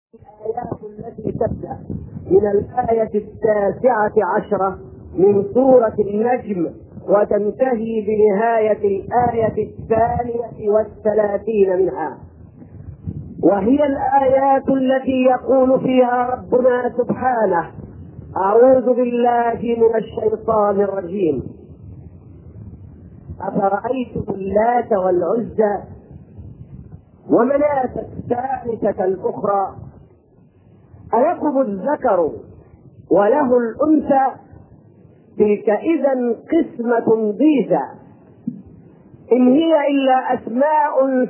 الآيات التي تبدأ من الآية 19 من سورة النجم وتنتهي بنهاية الآية 32 منها، وهي الآيات التي يقول فيها ربنا سبحانه: أعوذ بالله من الشيطان الرجيم. أفرأيتم اللات والعزى ومناة الثالثة الأخرى ألكم الذكر وله الأنثى تلك إذا قسمة ضيزى إن هي إلا أسماء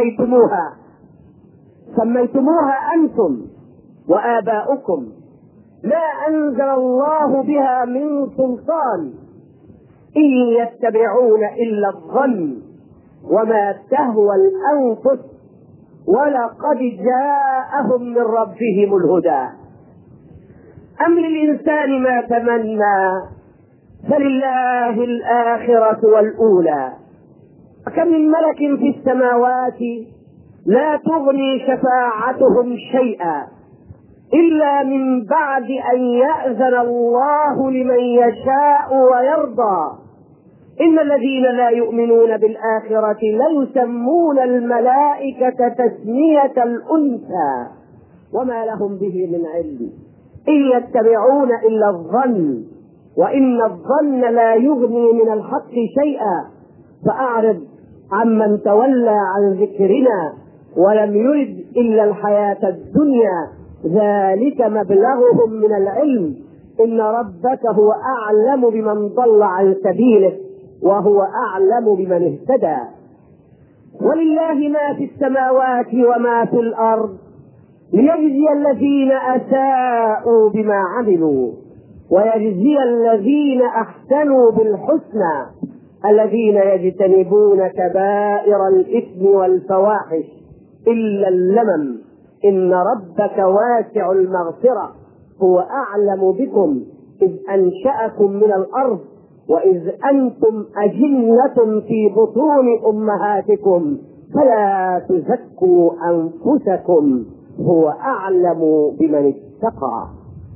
سميتموها أنتم وآباؤكم ما أنزل الله بها من سلطان إن يتبعون إلا الظن وما تهوى الأنفس ولقد جاءهم من ربهم الهدى أم للإنسان ما تمنى فلله الآخرة والأولى كم من ملك في السماوات لا تغني شفاعتهم شيئا إلا من بعد أن يأذن الله لمن يشاء ويرضى إن الذين لا يؤمنون بالآخرة ليسمون الملائكة تسمية الأنثى وما لهم به من علم إن يتبعون إلا الظن وإن الظن لا يغني من الحق شيئا فأعرض عمن تولى عن ذكرنا ولم يرد إلا الحياة الدنيا ذلك مبلغهم من العلم إن ربك هو أعلم بمن ضل عن سبيله وهو أعلم بمن اهتدى ولله ما في السماوات وما في الأرض ليجزي الذين أساءوا بما عملوا ويجزي الذين أحسنوا بالحسنى الذين يجتنبون كبائر الإثم والفواحش إلا اللمم إن ربك واسع المغفرة هو أعلم بكم إذ أنشأكم من الأرض وإذ أنتم أجنة في بطون أمهاتكم فلا تزكوا أنفسكم هو أعلم بمن اتقى.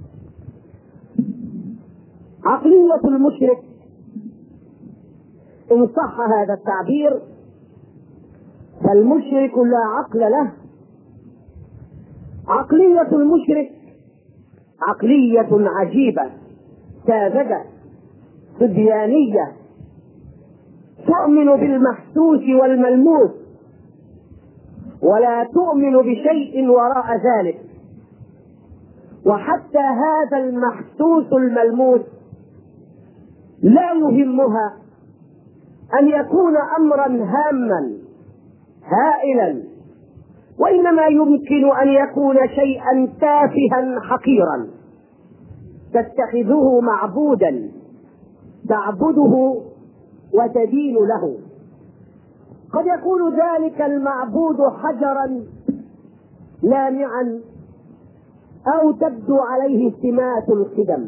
عقلية المشرك إن صح هذا التعبير فالمشرك لا عقل له. عقلية المشرك عقلية عجيبة ساذجة سديانية تؤمن بالمحسوس والملموس ولا تؤمن بشيء وراء ذلك، وحتى هذا المحسوس الملموس لا يهمها أن يكون أمرا هاما هائلا، وإنما يمكن أن يكون شيئا تافها حقيرا تتخذه معبودا تعبده وتدين له. قد يكون ذلك المعبود حجرا لامعا أو تبدو عليه سمات القدم،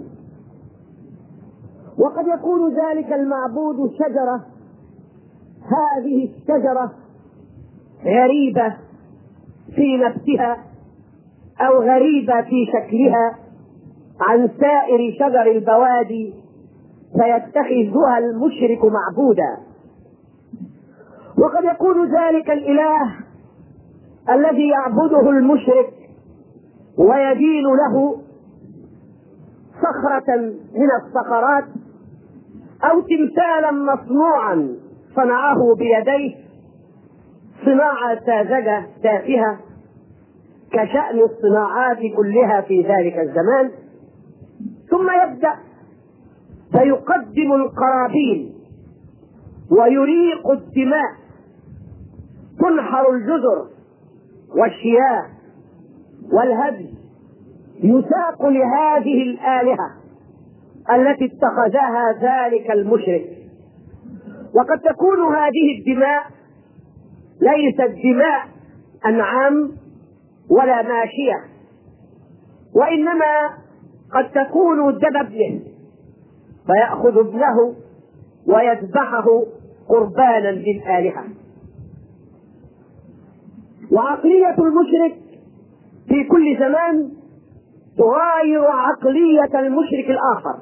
وقد يكون ذلك المعبود شجرة، هذه الشجرة غريبة في نفسها أو غريبة في شكلها عن سائر شجر البوادي فيتخذها المشرك معبودا. وقد يكون ذلك الإله الذي يعبده المشرك ويدين له صخرة من الصخرات أو تمثالا مصنوعا صنعه بيديه صناعة ساذجة تافهة كشأن الصناعات كلها في ذلك الزمان، ثم يبدأ فيقدم القرابين ويريق الدماء، تنحر الجزر والشياه والهدي يساق لهذه الآلهة التي اتخذها ذلك المشرك. وقد تكون هذه الدماء ليست دماء أنعام ولا ماشية، وإنما قد تكون دم ابنه فيأخذ ابنه ويذبحه قربانا للآلهة. وعقلية المشرك في كل زمان تغاير عقلية المشرك الآخر.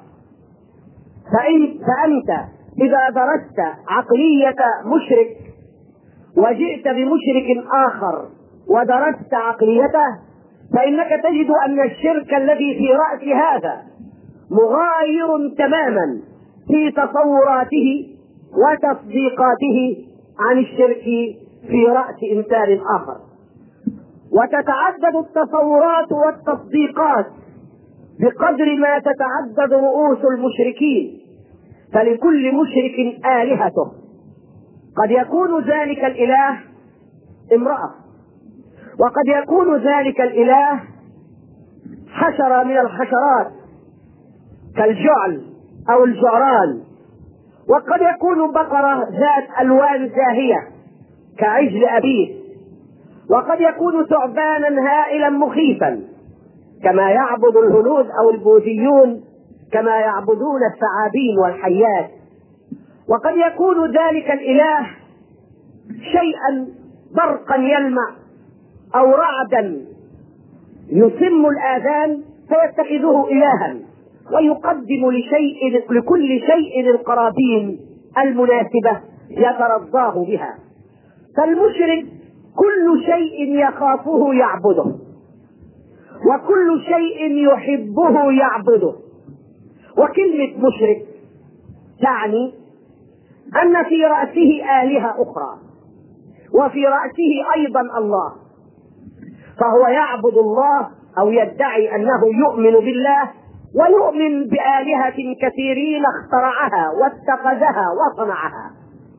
فأنت إذا درست عقلية مشرك وجئت بمشرك آخر ودرست عقليته، فإنك تجد أن الشرك الذي في رأس هذا مغاير تماما في تصوراته وتصديقاته عن الشرك في رأس إنسان آخر. وتتعدد التصورات والتصديقات بقدر ما تتعدد رؤوس المشركين، فلكل مشرك آلهته. قد يكون ذلك الإله امرأة، وقد يكون ذلك الإله حشرة من الحشرات كالجعل أو الجعران، وقد يكون بقرة ذات ألوان زاهية كعجل أبيه، وقد يكون ثعبانا هائلا مخيفا كما يعبد الهنود أو البوذيون، كما يعبدون الثعابين والحيات. وقد يكون ذلك الإله شيئا برقا يلمع أو رعدا يسم الآذان فيتخذه إلها، ويقدم لكل شيء القرابين المناسبة يترضاه بها. فالمشرك كل شيء يخافه يعبده، وكل شيء يحبه يعبده. وكلمة مشرك تعني أن في رأسه آلهة أخرى، وفي رأسه أيضا الله، فهو يعبد الله أو يدعي أنه يؤمن بالله ويؤمن بآلهة كثيرين اخترعها واتخذها وصنعها.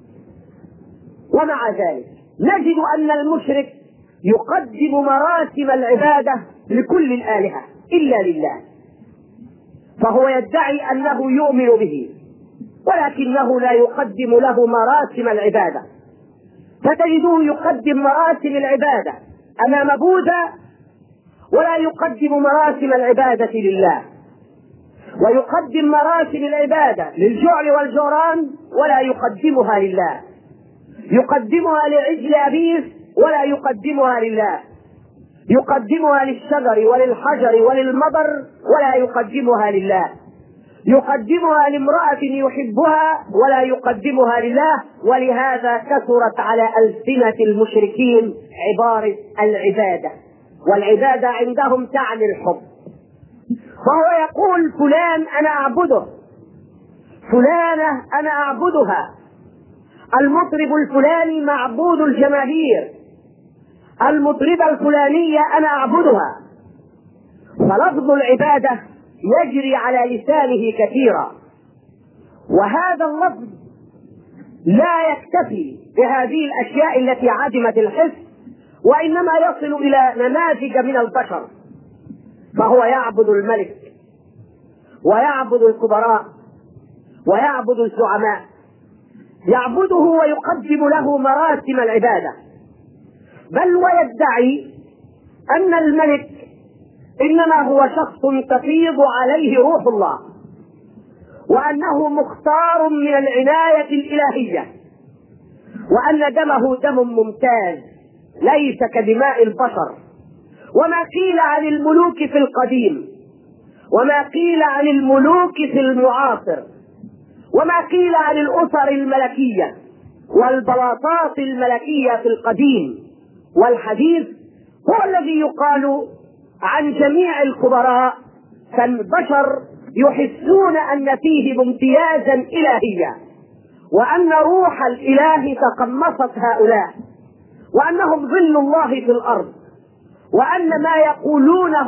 ومع ذلك نجد أن المشرك يقدم مراسم العبادة لكل الآلهة إلا لله، فهو يدعي أنه يؤمن به ولكنه لا يقدم له مراسم العبادة. فتجده يقدم مراسم العبادة أمام بوذا ولا يقدم مراسم العبادة لله، ويقدم مراسم العبادة للجعل والجعران ولا يقدمها لله، يقدمها لعجل أبيه ولا يقدمها لله، يقدمها للشجر وللحجر وللمطر ولا يقدمها لله، يقدمها لامرأة يحبها ولا يقدمها لله. ولهذا كثرت على ألسنة المشركين عبارة العبادة، والعبادة عندهم تعني الحب. فهو يقول فلان أنا أعبده، فلانة أنا أعبدها، المطرب الفلاني معبود الجماهير، المطربة الفلانية أنا أعبدها. فلفظ العبادة يجري على لسانه كثيرا، وهذا اللفظ لا يكتفي بهذه الأشياء التي عدمت الحس، وإنما يصل إلى نماذج من البشر. فهو يعبد الملك ويعبد الكبراء ويعبد الزعماء، يعبده ويقدم له مراسم العبادة، بل ويدعي أن الملك إنما هو شخص تفيض عليه روح الله، وأنه مختار من العناية الإلهية، وأن دمه دم ممتاز ليس كدماء البشر. وما قيل عن الملوك في القديم، وما قيل عن الملوك في المعاصر، وما قيل عن الأسر الملكية والبلاطات الملكية في القديم والحديث هو الذي يقال عن جميع الكبراء، فالبشر يحسون أن فيهم امتيازا إلهيا، وأن روح الإله تقمصت هؤلاء، وأنهم ظل الله في الأرض، وأن ما يقولونه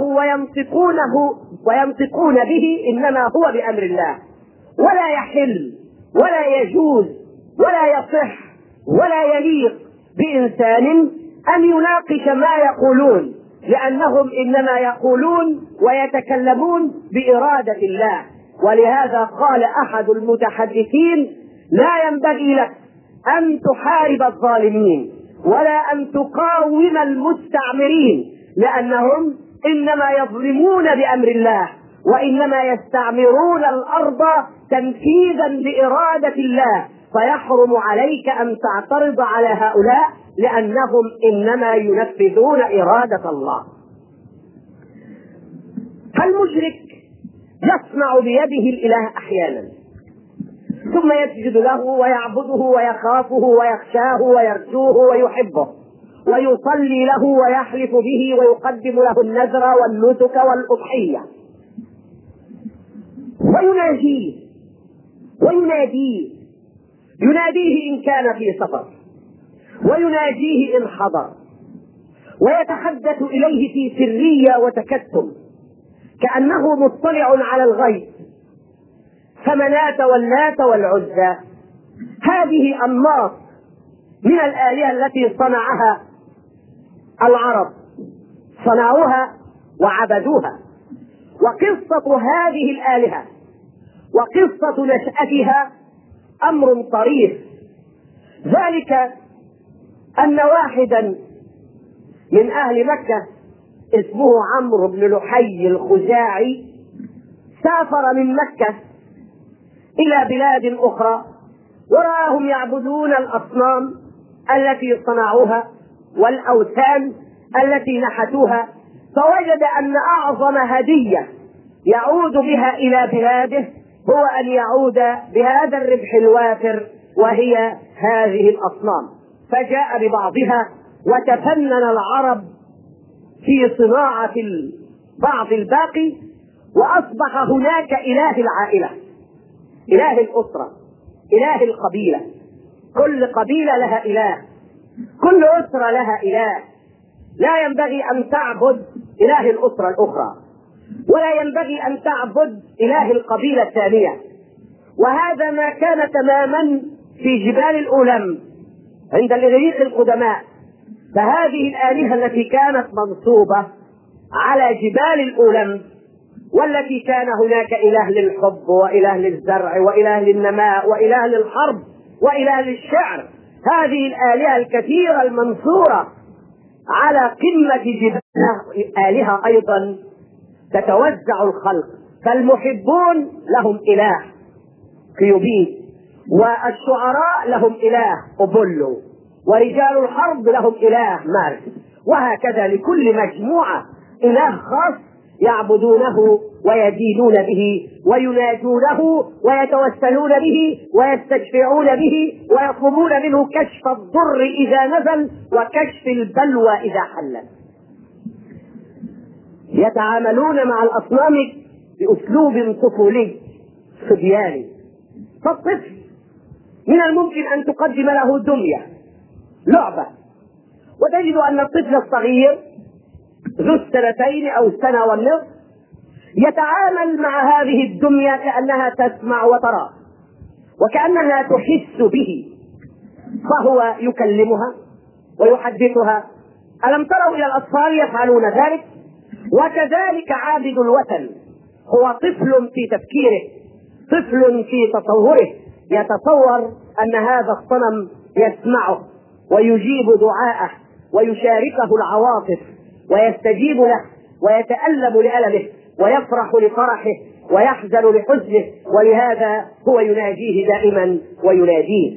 وينطقون به إنما هو بأمر الله، ولا يحل ولا يجوز ولا يصح ولا يليق بإنسان أن يناقش ما يقولون، لأنهم إنما يقولون ويتكلمون بإرادة الله. ولهذا قال أحد المتحدثين: لا ينبغي لك أن تحارب الظالمين ولا أن تقاوم المستعمرين، لأنهم إنما يظلمون بأمر الله، وإنما يستعمرون الأرض تنفيذا لإرادة الله، فيحرم عليك أن تعترض على هؤلاء، لأنهم إنما ينفذون إرادة الله. المشرك يصنع بيده الإله أحيانا، ثم يسجد له ويعبده ويخافه ويخشاه ويرجوه ويحبه ويصلي له ويحلف به ويقدم له النذر والنسك والأضحية، يناديه إن كان في سفر، ويناجيه إن حضر، ويتحدث إليه في سرية وتكتم كأنه مطلع على الغيب. فمنات واللات والعزى هذه أنماط من الآلهة التي صنعها العرب، صنعوها وعبدوها. وقصة هذه الآلهة وقصة نشأتها أمر طريف، ذلك أن واحدا من أهل مكة اسمه عمرو بن لحي الخزاعي سافر من مكة إلى بلاد أخرى، ورآهم يعبدون الأصنام التي صنعوها والأوثان التي نحتوها، فوجد أن أعظم هدية يعود بها إلى بلاده هو أن يعود بهذا الربح الوافر، وهي هذه الأصنام. فجاء ببعضها، وتفنن العرب في صناعة بعض الباقي، وأصبح هناك إله العائلة، إله الأسرة، إله القبيلة. كل قبيلة لها إله، كل أسرة لها إله. لا ينبغي أن تعبد إله الأسرة الأخرى، ولا ينبغي أن تعبد إله القبيلة الثانية. وهذا ما كان تماما في جبال الأولم عند الإغريق القدماء. فهذه الآلهة التي كانت منصوبة على جبال الأولم، والتي كان هناك إله للحب وإله للزرع وإله للنماء وإله للحرب وإله للشعر، هذه الآلهة الكثيرة المنصورة على قمة جبال آلهة أيضا تتوزع الخلق. فالمحبون لهم إله كيوبيد، والشعراء لهم إله أبولو، ورجال الحرب لهم إله مارس، وهكذا لكل مجموعة إله خاص يعبدونه ويدينون به وينادونه ويتوسلون به ويستشفعون به ويطلبون منه كشف الضر إذا نزل وكشف البلوى إذا حلت. يتعاملون مع الأصنام بأسلوب طفولي صبياني. فالطفل من الممكن أن تقدم له دمية لعبة، وتجد أن الطفل الصغير ذو السنتين أو السنة والنصف يتعامل مع هذه الدمية كأنها تسمع وترى وكأنها تحس به، فهو يكلمها ويحدثها. ألم تروا إلى الأطفال يفعلون ذلك؟ وكذلك عابد الوثن هو طفل في تفكيره، طفل في تصوره، يتصور أن هذا الصنم يسمعه ويجيب دعاءه ويشاركه العواطف ويستجيب له ويتألم لألمه ويفرح لفرحه ويحزن لحزنه، ولهذا هو يناجيه دائما ويناديه.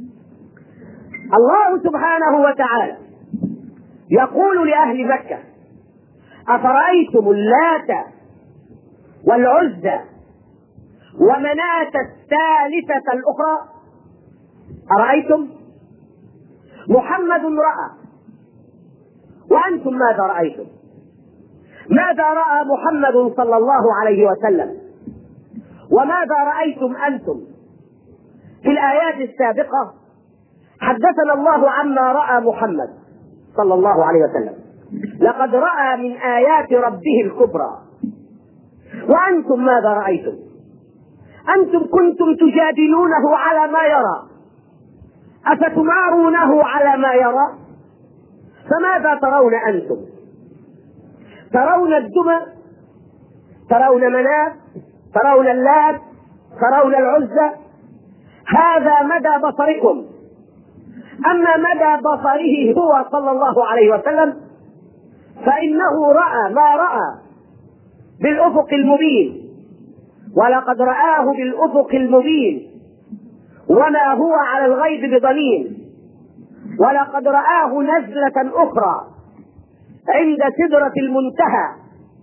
الله سبحانه وتعالى يقول لأهل مكة: أفرأيتم اللات والعزى ومناة الثالثة الأخرى؟ أرأيتم؟ محمد رأى، وأنتم ماذا رأيتم؟ ماذا رأى محمد صلى الله عليه وسلم؟ وماذا رأيتم أنتم؟ في الآيات السابقة حدثنا الله عما رأى محمد صلى الله عليه وسلم: لقد رأى من آيات ربه الكبرى. وأنتم ماذا رأيتم؟ أنتم كنتم تجادلونه على ما يرى، أفتمارونه على ما يرى؟ فماذا ترون أنتم؟ ترون الدمى، ترون مناة، ترون اللات، ترون العزى، هذا مدى بصركم. أما مدى بصره هو صلى الله عليه وسلم فإنه رأى ما رأى بالأفق المبين، ولقد رآه بالأفق المبين وما هو على الغيب بضنين. ولقد رآه نزلة أخرى عند سدرة المنتهى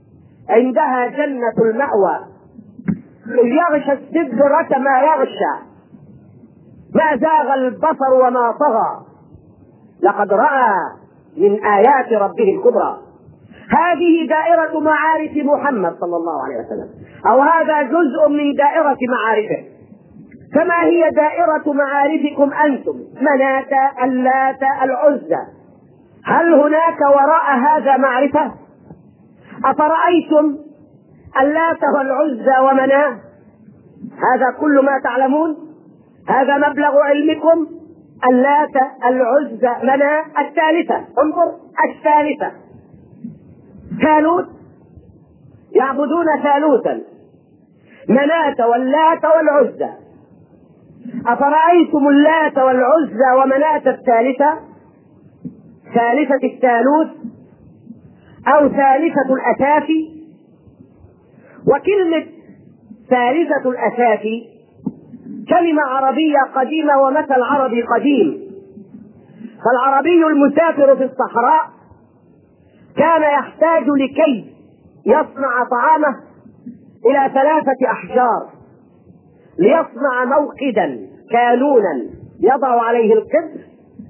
عندها جنة المأوى، يغشى السدرة ما يغشى، ما زاغ البصر وما طغى، لقد رأى من آيات ربه الكبرى. هذه دائرة معارف محمد صلى الله عليه وسلم، أو هذا جزء من دائرة معارفه. فما هي دائرة معارفكم أنتم؟ مناة، اللات، العزى. هل هناك وراء هذا معرفة؟ أفرأيتم اللات والعزى ومناة؟ هذا كل ما تعلمون؟ هذا مبلغ علمكم؟ اللات، العزى، مناة. الثالثة، انظر الثالثة، ثالوث، يعبدون ثالوثا، مناة واللات والعزى. أفرأيتم اللات والعزى ومناة الثالثة، ثالثة الثالوث أو ثالثة الأسافي؟ وكلمة ثالثة الأسافي كلمة عربية قديمة ومثل عربي قديم. فالعربي المسافر في الصحراء كان يحتاج لكي يصنع طعامه إلى 3 أحجار، ليصنع موقدا كالونا يضع عليه القدر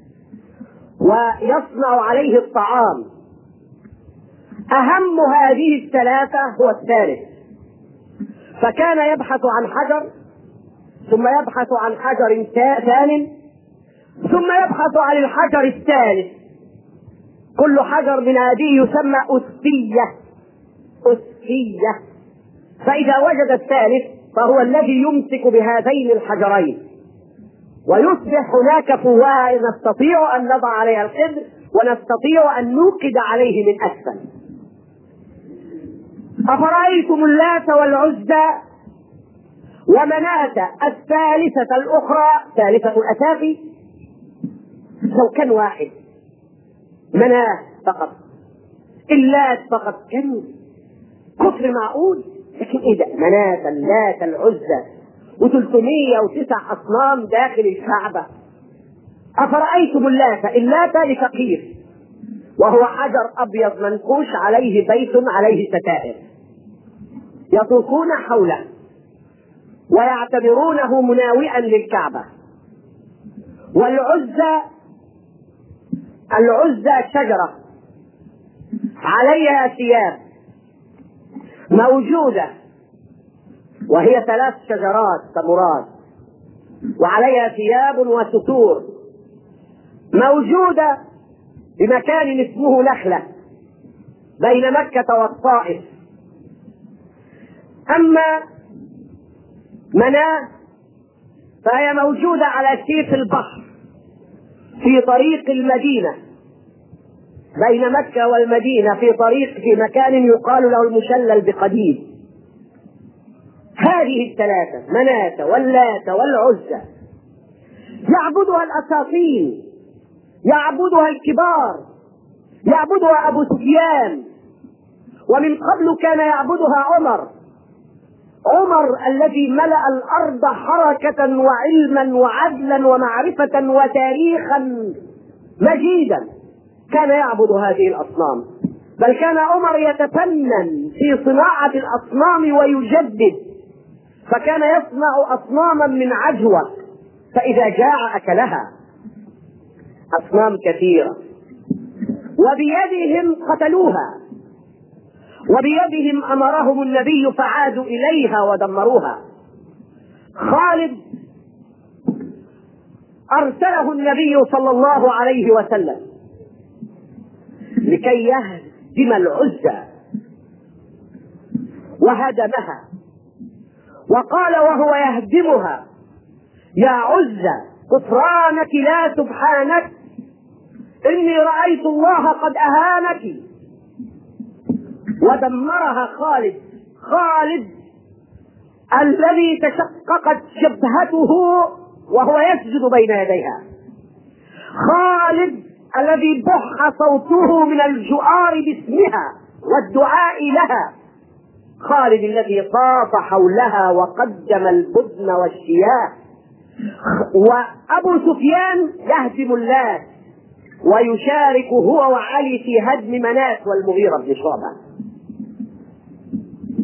ويصنع عليه الطعام. أهم هذه 3 هو الثالث، فكان يبحث عن حجر، ثم يبحث عن حجر ثانٍ، ثم يبحث عن الحجر الثالث. كل حجر من هذه يسمى أسفية، أسفية. فإذا وجد الثالث فهو الذي يمسك بهذين الحجرين، ويصبح هناك فواه نستطيع أن نضع عليها القدر ونستطيع أن نوقد عليه من أسفل. أفرأيتم اللات والعزى ومناة الثالثة الأخرى، ثالثة الأسافي؟ لو كان واحد، مناة فقط، اللات فقط، كم كفر معقول؟ لكن إيه ده؟ مناة، اللات، العزى، و309 أصنام داخل الكعبة. أفرأيتم اللات؟ اللات لفقير، وهو حجر أبيض منقوش عليه بيت عليه ستائر، يطوفون حوله ويعتبرونه مناوئا للكعبة. والعزى، العزى شجرة عليها ثياب موجودة، وهي 3 شجرات تمرات، وعليها ثياب وستور موجودة بمكان اسمه نخلة بين مكة والطائف. أما مناة فهي موجودة على سيف البحر في طريق المدينة، بين مكة والمدينة، في طريق، في مكان يقال له المشلل بقديد. هذه 3، مناة واللات والعزى، يعبدها الأساطين، يعبدها الكبار، يعبدها أبو سفيان، ومن قبل كان يعبدها عمر الذي ملأ الأرض حركة وعلما وعدلا ومعرفة وتاريخا مجيدا، كان يعبد هذه الأصنام. بل كان عمر يتفنن في صناعة الأصنام ويجدد، فكان يصنع أصناما من عجوة، فإذا جاع أكلها، أصنام كثيرة، وبيدهم قتلوها، وبيدهم أمرهم النبي فعادوا إليها ودمروها. خالد أرسله النبي صلى الله عليه وسلم لكي يهدم العزى، وهدمها، وقال وهو يهدمها: يا عزى كفرانك لا سبحانك، إني رأيت الله قد أهانك. ودمرها خالد الذي تشققت جبهته وهو يسجد بين يديها، خالد الذي بح صوته من الجؤار باسمها والدعاء لها، خالد الذي طاف حولها وقدم البدن والشياه. وأبو سفيان يهدم اللات ويشارك هو وعلي في هدم مناة والمغيرة بن شعبة.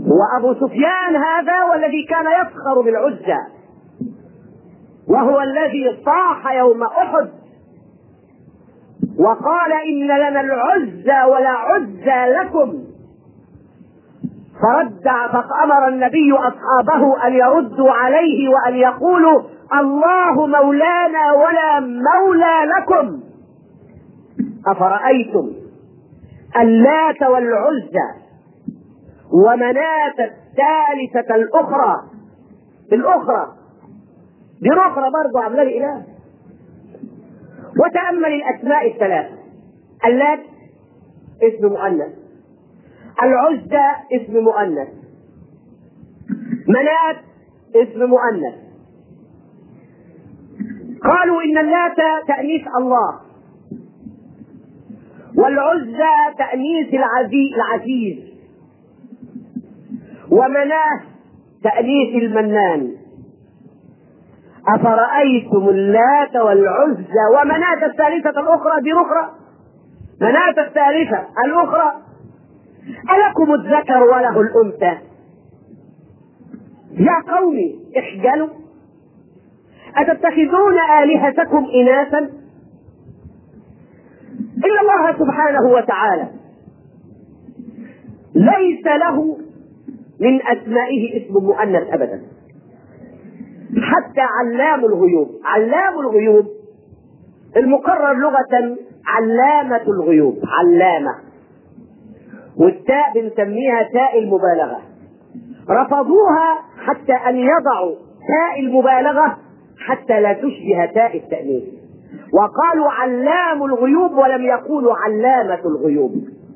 وأبو سفيان هذا والذي كان يفخر بالعزى، وهو الذي صاح يوم أحد وقال إن لنا العزى ولا عزى لكم، فأمر النبي أصحابه أن يردوا عليه وأن يقولوا الله مولانا ولا مولى لكم. أفرأيتم اللات والعزى ومناة الثالثة الأخرى دي أخرى برضو عمل الإله. وتأمل الأسماء الثلاثة: اللات اسم مؤنث، العزى اسم مؤنث، مناة اسم مؤنث. قالوا إن اللات تأنيث الله، والعزى تأنيث العزيز، ومناه تأنيث المنان. أفرأيتم اللات والعزى ومناة الثالثة الأخرى دي أخرى، مناة الثالثة الأخرى، ألكم الذكر وله الأنثى؟ يا قوم اخجلوا، أتتخذون آلهتكم إناثا؟ إن الله سبحانه وتعالى ليس له من أسمائه اسم مؤنث أبدا، حتى علام الغيوب. علام الغيوب المقرر لغة علامة الغيوب، علامة، والتاء بنسميها تاء المبالغة. رفضوها حتى أن يضعوا تاء المبالغة حتى لا تشبه تاء التأنيث، وقالوا علام الغيوب ولم يقولوا علامة الغيوب.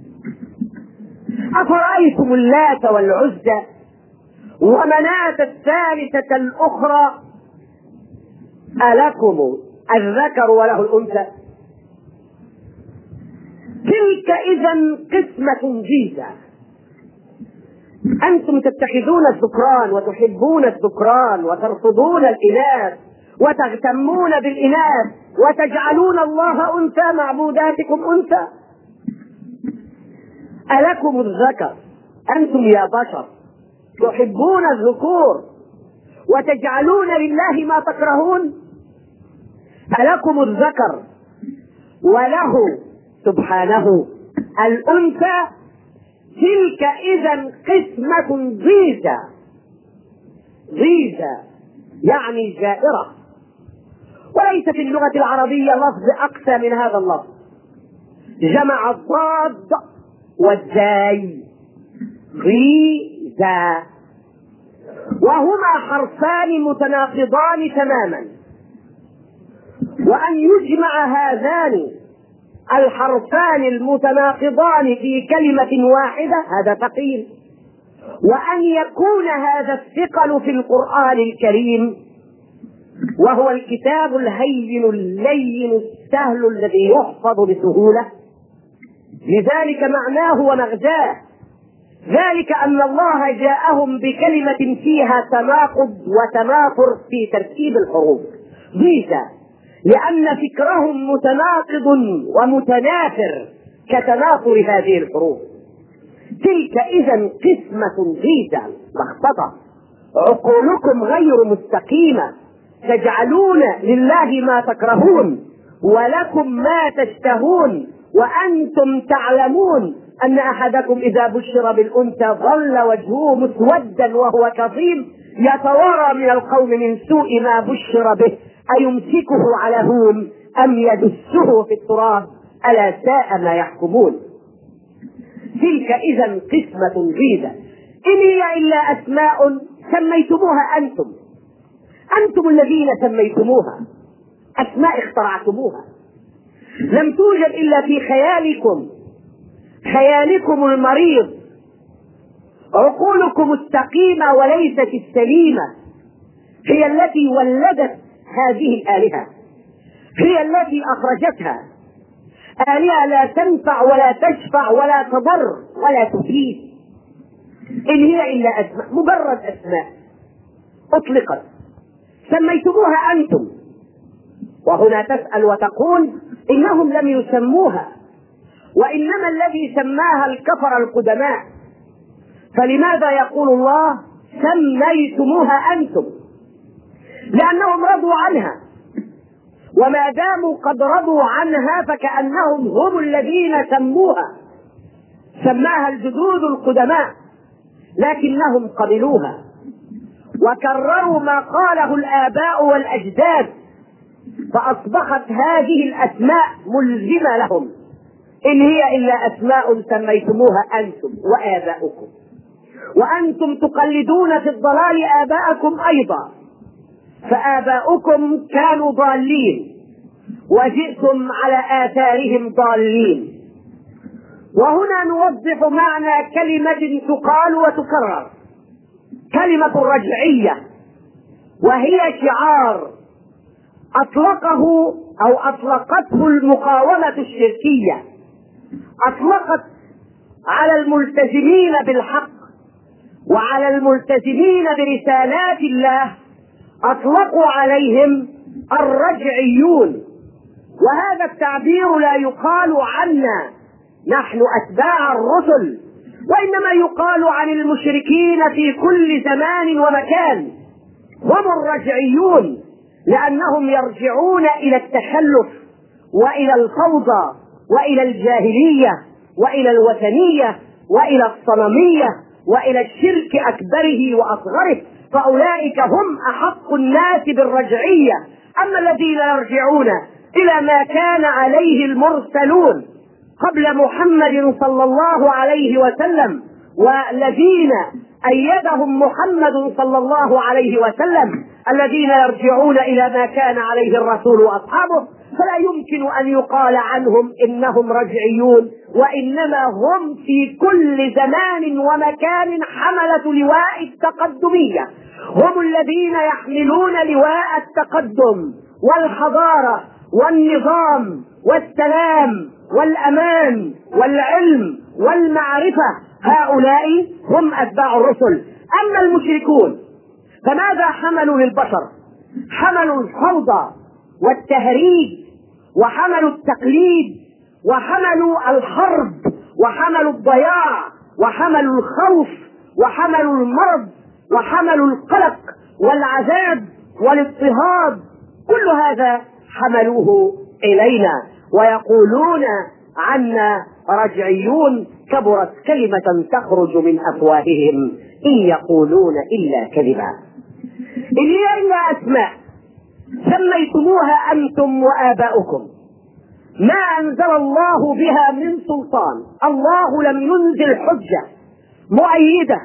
أفرأيتم اللات والعزى ومناة الثالثة الأخرى ألكم الذكر وله الأنثى؟ تلك إذا قسمة ضيزى. أنتم تتخذون الذكران وتحبون الذكران وترفضون الإناث وتهتمون بالإناث وتجعلون الله أنثى، معبوداتكم أنثى. ألكم الذكر، أنتم يا بشر تحبون الذكور وتجعلون لله ما تكرهون. ألكم الذكر وله سبحانه الأنثى، تلك إذا قسمة ضيزى. ضيزى يعني جائرة، وليس في اللغة العربية لفظ أقسى من هذا اللفظ. جمع الضاد والزاي، ضيزى، وهما حرفان متناقضان تماما، وأن يجمع هذان الحرفان المتناقضان في كلمة واحدة هذا ثقيل، وأن يكون هذا الثقل في القرآن الكريم وهو الكتاب الهين اللين السهل الذي يحفظ بسهولة، لذلك معناه ومغزاه ذلك أن الله جاءهم بكلمة فيها تناقض وتنافر في ترتيب الحروف. ضيزى لأن فكرهم متناقض ومتنافر كتنافر هذه الحروف. تلك إذا قسمة ضيزى لخبطة، عقولكم غير مستقيمة، تجعلون لله ما تكرهون ولكم ما تشتهون، وأنتم تعلمون أن أحدكم إذا بشر بالأنثى ظل وجهه مسودا وهو كظيم يتوارى من القوم من سوء ما بشر به أيمسكه على هون أم يدسه في التراب ألا ساء ما يحكمون. تلك إذا قسمة ضيزى إن هي إلا أسماء سميتموها أنتم الذين سميتموها، أسماء اخترعتموها، لم توجد إلا في خيالكم المريض، عقولكم السقيمة وليست السليمة هي التي ولدت هذه الآلهة، هي التي أخرجتها. آلهة لا تنفع ولا تشفع ولا تضر ولا تفيد، إن هي إلا أسماء، مجرد أسماء أطلقت سميتموها أنتم. وهنا تسأل وتقول إنهم لم يسموها، وإنما الذي سماها الكفر القدماء، فلماذا يقول الله سميتموها أنتم؟ لأنهم رضوا عنها، وما داموا قد رضوا عنها فكأنهم هم الذين سماها الجدود القدماء، لكنهم قبلوها وكرروا ما قاله الآباء والأجداد، فأصبحت هذه الأسماء ملزمة لهم، إن هي إلا أسماء سميتموها أنتم وآباؤكم، وأنتم تقلدون في الضلال آباءكم أيضا، فآباؤكم كانوا ضالين وجئتم على آثارهم ضالين. وهنا نوضح معنى كلمة تقال وتكرر، كلمة الرجعية، وهي شعار أطلقته المقاومة الشركية، أطلقت على الملتزمين بالحق وعلى الملتزمين برسالات الله، أطلقوا عليهم الرجعيون. وهذا التعبير لا يقال عنا نحن أتباع الرسل، وإنما يقال عن المشركين في كل زمان ومكان، هم الرجعيون، لأنهم يرجعون إلى التخلف وإلى الفوضى وإلى الجاهلية وإلى الوثنية وإلى الصنمية وإلى الشرك أكبره وأصغره، فأولئك هم أحق الناس بالرجعية. أما الذين يرجعون إلى ما كان عليه المرسلون قبل محمد صلى الله عليه وسلم، والذين أيدهم محمد صلى الله عليه وسلم، الذين يرجعون إلى ما كان عليه الرسول وأصحابه، فلا يمكن أن يقال عنهم إنهم رجعيون، وإنما هم في كل زمان ومكان حملة لواء التقدمية، هم الذين يحملون لواء التقدم والحضارة والنظام والسلام والأمان والعلم والمعرفة، هؤلاء هم أتباع الرسل. أما المشركون فماذا حملوا للبشر؟ حملوا الفوضى والتهريج، وحملوا التقليد، وحملوا الحرب، وحملوا الضياع، وحملوا الخوف، وحملوا المرض، وحملوا القلق والعذاب والاضطهاد، كل هذا حملوه إلينا، ويقولون عنا رجعيون، كبرت كلمة تخرج من أفواههم إن يقولون إلا كذبا. إن هي إلا أسماء سميتموها أنتم وآباؤكم، ما أنزل الله بها من سلطان، الله لم ينزل حجة مؤيدة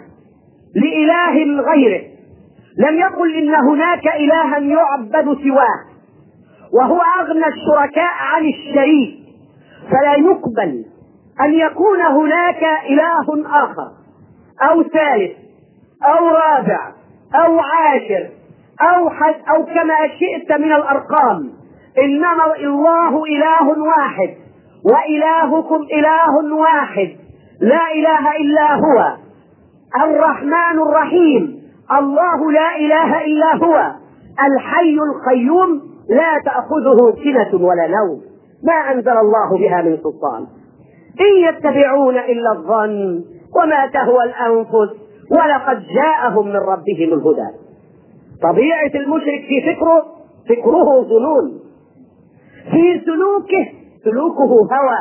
لإله غيره، لم يقل إن هناك إلها يعبد سواه، وهو أغنى الشركاء عن الشريك، فلا يقبل أن يكون هناك إله آخر أو ثالث أو رابع أو عاشر أو كما شئت من الأرقام، إنما الله إله واحد وإلهكم إله واحد، لا إله إلا هو الرحمن الرحيم، الله لا إله إلا هو الحي القيوم، لا تأخذه سنة ولا نوم، ما أنزل الله بها من سلطان، إن يتبعون إلا الظن وما تهوى الأنفس ولقد جاءهم من ربهم الهدى. طبيعة المشرك في فكره ظنون، في سلوكه هوى،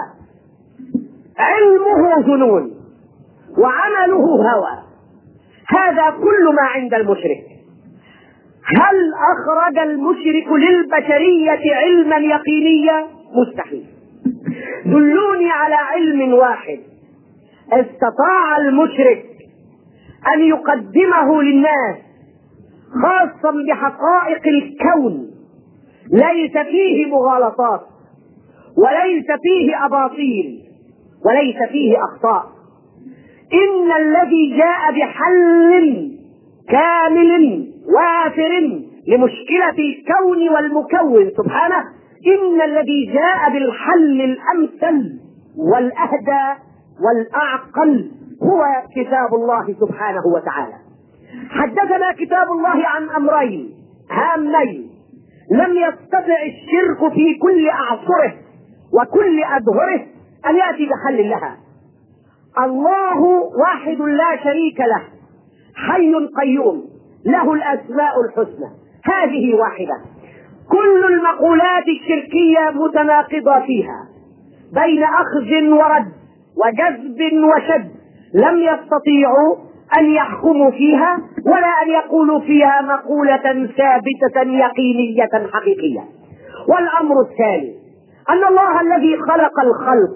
علمه ظنون وعمله هوى، هذا كل ما عند المشرك. هل أخرج المشرك للبشرية علما يقينيا؟ مستحيل. دلوني على علم واحد استطاع المشرك أن يقدمه للناس خاصا بحقائق الكون، ليس فيه مغالطات وليس فيه أباطيل وليس فيه أخطاء. إن الذي جاء بحل كامل وافر لمشكلة الكون والمكون سبحانه، إن الذي جاء بالحل الأمثل والأهدى والأعقل هو كتاب الله سبحانه وتعالى. حدثنا كتاب الله عن أمرين هامين لم يستطع الشرك في كل أعصره وكل أدهره أن يأتي بحل لها. الله واحد لا شريك له، حي قيوم، له الأسماء الحسنى. هذه واحدة. كل المقولات الشركية متناقضة فيها، بين أخذ ورد وجذب وشد، لم يستطيعوا أن يحكموا فيها ولا أن يقولوا فيها مقولة ثابتة يقينية حقيقية. والأمر الثاني أن الله الذي خلق الخلق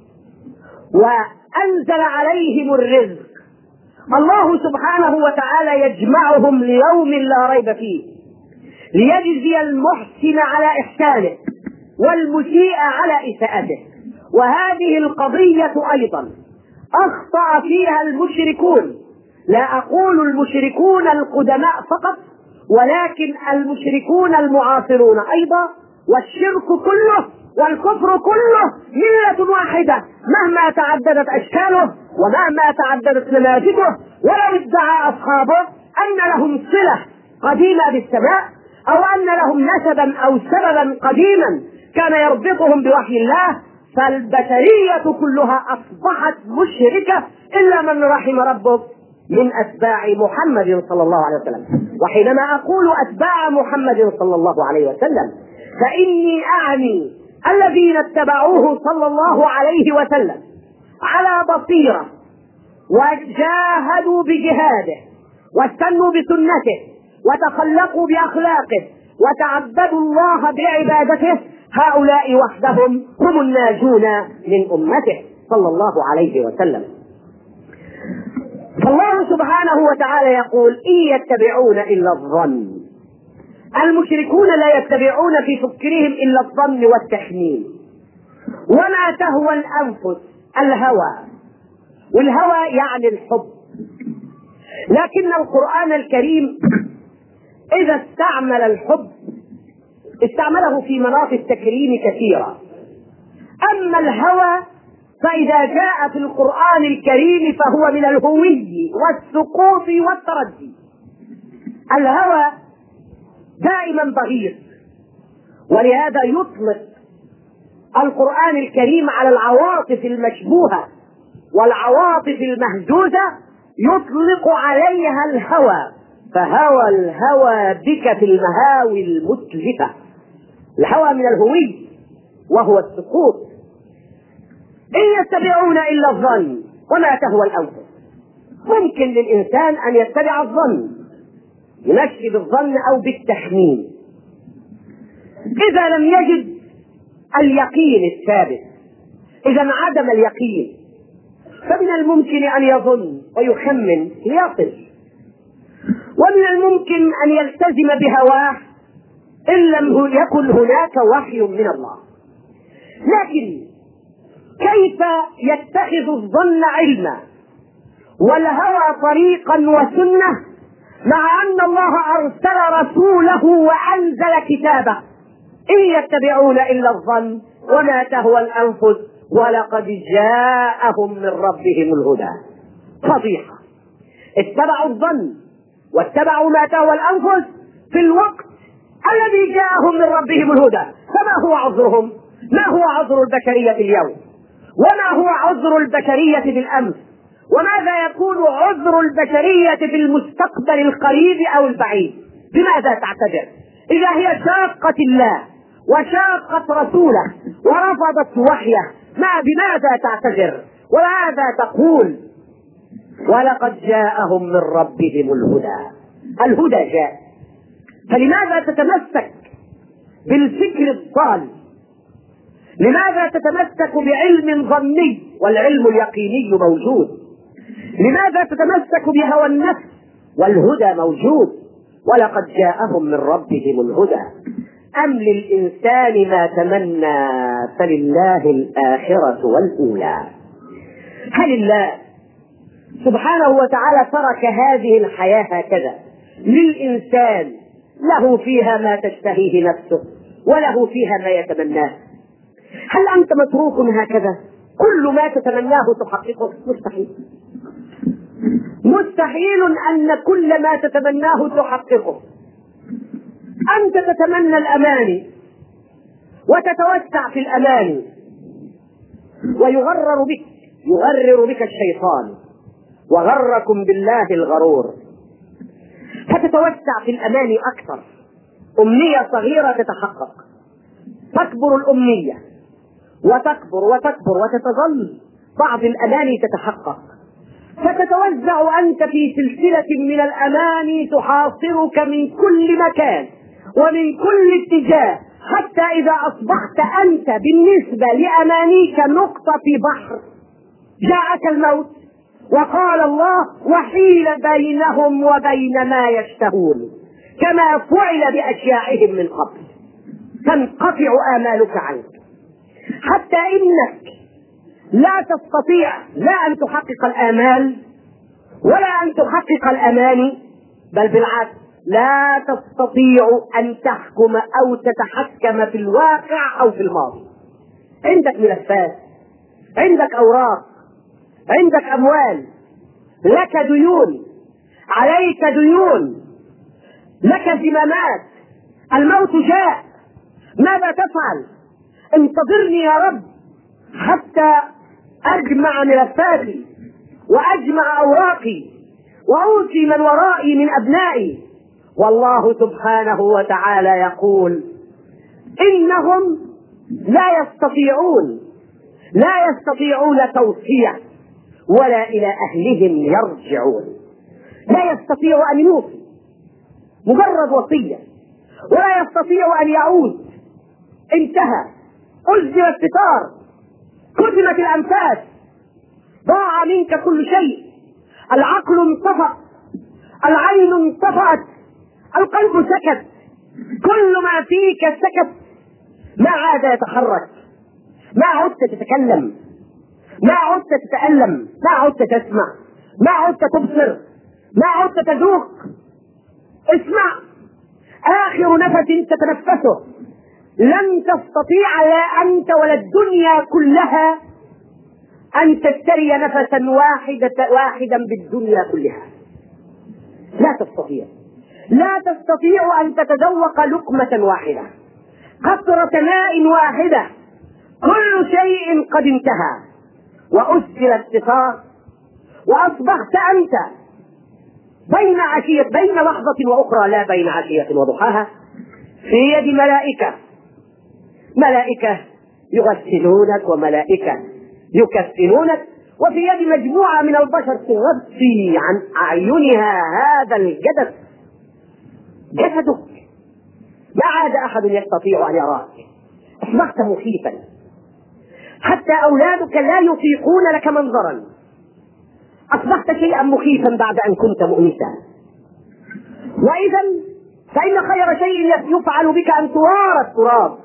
وأنزل عليهم الرزق، الله سبحانه وتعالى يجمعهم ليوم لا ريب فيه، ليجزي المحسن على إحسانه والمسيء على إساءته. وهذه القضية أيضا أخطأ فيها المشركون، لا أقول المشركون القدماء فقط، ولكن المشركون المعاصرون أيضا، والشرك كله والكفر كله ملة واحدة مهما تعددت أشكاله ومهما تعددت نماذجه. ولو ادعى أصحابه أن لهم صلة قديمة بالسماء أو أن لهم نسبا أو سببا قديما كان يربطهم بوحي الله، فالبشرية كلها أصبحت مشركة إلا من رحم ربك من أتباع محمد صلى الله عليه وسلم. وحينما أقول أتباع محمد صلى الله عليه وسلم فإني أعني الذين اتبعوه صلى الله عليه وسلم على بصيرة وجاهدوا بجهاده واستنوا بسنته وتخلقوا بأخلاقه وتعبدوا الله بعبادته، هؤلاء وحدهم هم الناجون من أمته صلى الله عليه وسلم. فالله سبحانه وتعالى يقول إن يتبعون إلا الظن. المشركون لا يتبعون في فكرهم إلا الظن والتخمين وما تهوى الأنفس، الهوى، والهوى يعني الحب. لكن القرآن الكريم إذا استعمل الحب استعمله في مناط التكريم كثيرة. أما الهوى فإذا جاء في القرآن الكريم فهو من الهوي والسقوط والتردي. الهوى دائما ضغير، ولهذا يطلق القرآن الكريم على العواطف المشبوهة والعواطف المهزوزة يطلق عليها الهوى، فهوى الهوى بك في المهاوي المتلفة. الهوى من الهوي وهو السقوط. إن يتبعون إلا الظن وما تهوى الأنفس. ممكن للإنسان أن يتبع الظن، يمشي بالظن أو بالتخمين. إذا لم يجد اليقين الثابت، إذا انعدم اليقين، فمن الممكن أن يظن ويخمن ليصل، ومن الممكن أن يلتزم بهواه إن لم يكن هناك وحي من الله. لكن كيف يتخذ الظن علما والهوى طريقا وسنة مع أن الله أرسل رسوله وأنزل كتابه؟ إن يتبعون إلا الظن وما تهوى الأنفس ولقد جاءهم من ربهم الهدى. فضيحة. اتبعوا الظن واتبعوا ما تهوى الأنفس في الوقت الذي جاءهم من ربهم الهدى. فما هو عذرهم؟ ما هو عذر البشرية اليوم؟ وما هو عذر البشرية بالأمس؟ وماذا يكون عذر البشرية في المستقبل القريب أو البعيد؟ بماذا تعتذر إذا هي شاقت الله وشاقت رسوله ورفضت وحيه؟ بماذا تعتذر وماذا تقول؟ ولقد جاءهم من ربهم الهدى. الهدى جاء، فلماذا تتمسك بالفكر الضال؟ لماذا تتمسك بعلم ظني والعلم اليقيني موجود؟ لماذا تتمسك بهوى النفس والهدى موجود؟ ولقد جاءهم من ربهم الهدى. أم للإنسان ما تمنى فلله الآخرة والأولى. هل الله سبحانه وتعالى ترك هذه الحياة هكذا للإنسان له فيها ما تشتهيه نفسه وله فيها ما يتمناه؟ هل أنت متروك هكذا كل ما تتمناه تحققه؟ مستحيل. مستحيل أن كل ما تتمناه تحققه. أنت تتمنى الأماني وتتوسع في الأماني ويغرر بك يغرر بك الشيطان وغركم بالله الغرور، فتتوسع في الأماني أكثر. أمنية صغيرة تتحقق، تكبر الأمنية وتكبر وتكبر وتتظل بعض الأماني تتحقق، فتتوزع أنت في سلسلة من الأماني تحاصرك من كل مكان ومن كل اتجاه، حتى إذا أصبحت أنت بالنسبة لأمانيك نقطة في بحر جاءك الموت وقال الله وحيل بينهم وبين ما يشتهون، كما فعل بأشياعهم من قبل، تنقطع آمالك عنك، حتى إنك لا تستطيع لا أن تحقق الآمال ولا أن تحقق الأماني، بل بالعكس لا تستطيع أن تحكم أو تتحكم في الواقع أو في الماضي. عندك ملفات، عندك أوراق، عندك أموال، لك ديون، عليك ديون، لك ذمامات، الموت جاء، ماذا تفعل؟ انتظرني يا رب حتى أجمع ملفاتي وأجمع أوراقي وأوصي من ورائي من أبنائي. والله سبحانه وتعالى يقول إنهم لا يستطيعون توصية ولا إلى أهلهم يرجعون. لا يستطيع أن يوصي، مجرد وصية، ولا يستطيع أن يعود، انتهى، أزل الستار، كتمت الأنفاس، ضاع منك كل شيء، العقل انطفأ، العين انطفأت، القلب سكت، كل ما فيك سكت، ما عاد يتحرك، ما عدت تتكلم، ما عدت تتألم، ما عدت تسمع، ما عدت تبصر، ما عدت تذوق. اسمع، آخر نفس تتنفسه لن تستطيع لا أنت ولا الدنيا كلها أن تشتري نفسا واحدا بالدنيا كلها. لا تستطيع أن تتذوق لقمة واحدة، قطرة ماء واحدة، كل شيء قد انتهى وأسر الستار، وأصبحت أنت بين لحظة وأخرى، لا بين عشية وضحاها، في يد ملائكة يغسلونك وملائكة يكفنونك، وفي يد مجموعة من البشر تغطي عن أعينها هذا الجسد، جسدك، ما عاد أحد يستطيع أن يراك، أصبحت مخيفا، حتى أولادك لا يطيقون لك منظرا، أصبحت شيئا مخيفا بعد أن كنت مؤنسا. وإذا فإن خير شيء يفعل بك أن توارى التراب،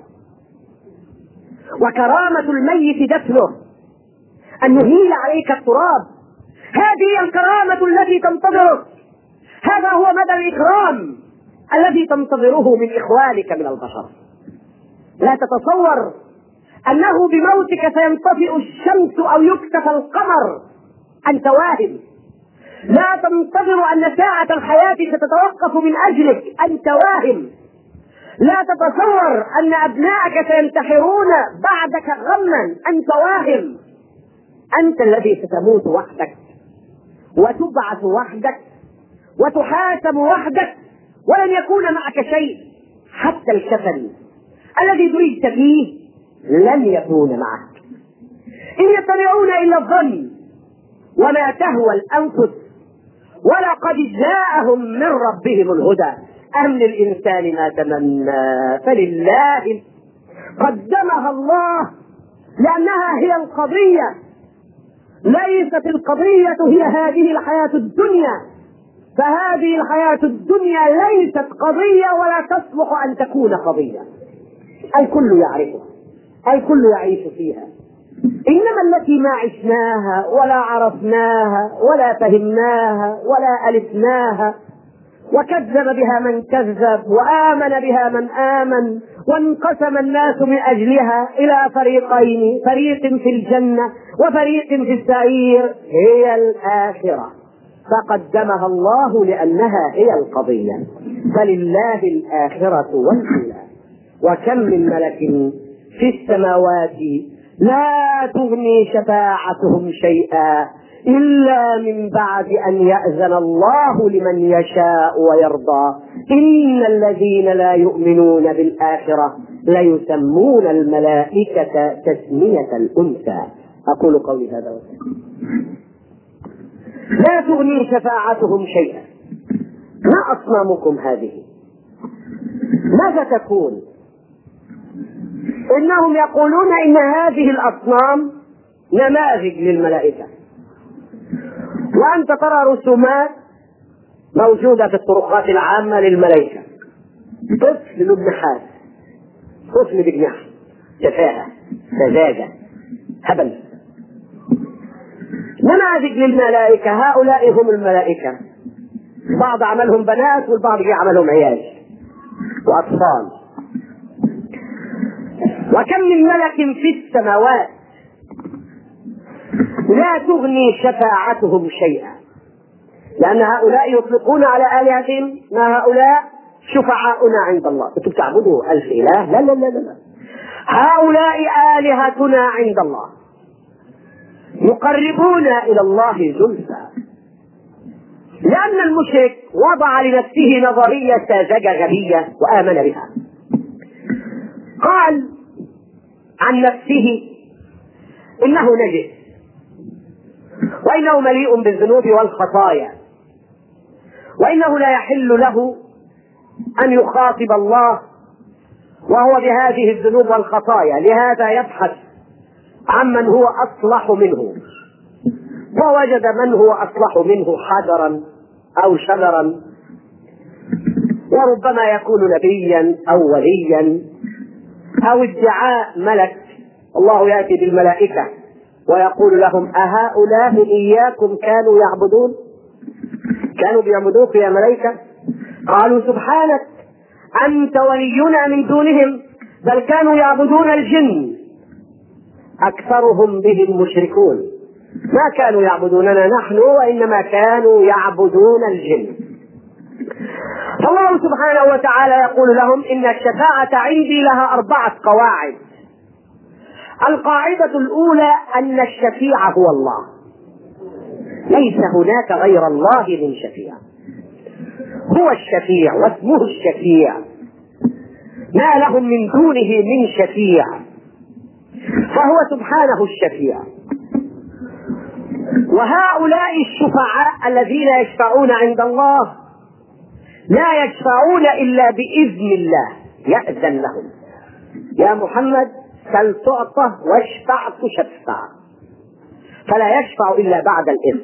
وكرامة الميت دفنه، أن يهيل عليك التراب، هذه الكرامة التي تنتظرك، هذا هو مدى الإكرام الذي تنتظره من إخوانك من البشر. لا تتصور أنه بموتك سينطفئ الشمس أو يكتف القمر، أنت واهم. لا تنتظر أن ساعة الحياة ستتوقف من أجلك، أنت واهم. لا تتصور أن أبنائك سينتحرون بعدك غما، أنت واهم. أنت الذي ستموت وحدك وتبعث وحدك وتحاسب وحدك، ولن يكون معك شيء، حتى الكفن الذي درجت فيه لن يكون معك. إن يتبعون إلا الظن وما تهوى الأنفس، ولقد جاءهم من ربهم الهدى أم للإنسان ما تمنى فلله قدمها الله، لأنها هي القضية، ليست القضية هي هذه الحياة الدنيا، فهذه الحياة الدنيا ليست قضية ولا تصلح أن تكون قضية، الكل يعرفها، الكل يعيش فيها، إنما التي ما عشناها ولا عرفناها ولا فهمناها ولا ألفناها، وكذب بها من كذب وآمن بها من آمن، وانقسم الناس من أجلها إلى فريقين، فريق في الجنة وفريق في السعير، هي الآخرة، فقدمها الله لأنها هي القضية، فلله الآخرة والأولى. وكم من ملك في السماوات لا تغني شفاعتهم شيئا إلا من بعد أن يأذن الله لمن يشاء ويرضى إن الذين لا يؤمنون بالآخرة ليسمون الملائكة تسمية الأنثى. أقول قولي هذا وسلم. لا تغني شفاعتهم شيئا. ما أصنامكم هذه؟ ماذا تكون؟ إنهم يقولون إن هذه الأصنام نماذج للملائكة، وأنت ترى رسومات موجودة في الطرقات العامة للملائكة، طفل له جناحات، طفل بجناح، تفاهة، سذاجة، هبل، نماذج للملائكة. هؤلاء هم الملائكة، بعض عملهم بنات والبعض عملهم عيال وأطفال. وكم من ملك في السماوات لا تغني شفاعتهم شيئا، لأن هؤلاء يطلقون على آلهتهم ما هؤلاء شفعاؤنا عند الله. أنتم تعبدوا 1000 إله؟ لا لا لا لا، هؤلاء آلهتنا عند الله يقربونا إلى الله زلفى. لأن المشرك وضع لنفسه نظرية ساذجة غبية وآمن بها. قال عن نفسه إنه نجس وإنه مليء بالذنوب والخطايا، وإنه لا يحل له أن يخاطب الله وهو بهذه الذنوب والخطايا، لهذا يبحث عمن هو أصلح منه، ووجد من هو أصلح منه حجرا أو شجرا، وربما يكون نبيا أو وليا أو ادعاء ملك. الله يأتي بالملائكة ويقول لهم أهؤلاء إياكم كانوا يعبدون؟ كانوا بيعبدوك يا ملائكة؟ قالوا سبحانك أنت ولينا من دونهم بل كانوا يعبدون الجن أكثرهم بهم مشركون. ما كانوا يعبدوننا نحن وإنما كانوا يعبدون الجن. فالله سبحانه وتعالى يقول لهم إن الشفاعة عندي لها 4 قواعد. القاعدة الأولى أن الشفيع هو الله، ليس هناك غير الله من شفيع، هو الشفيع واسمه الشفيع، ما لهم من دونه من شفيع، فهو سبحانه الشفيع. وهؤلاء الشفعاء الذين يشفعون عند الله لا يشفعون إلا بإذن الله، يأذن لهم. يا محمد سل تعطى واشفع تشفع، فلا يشفع إلا بعد الإذن.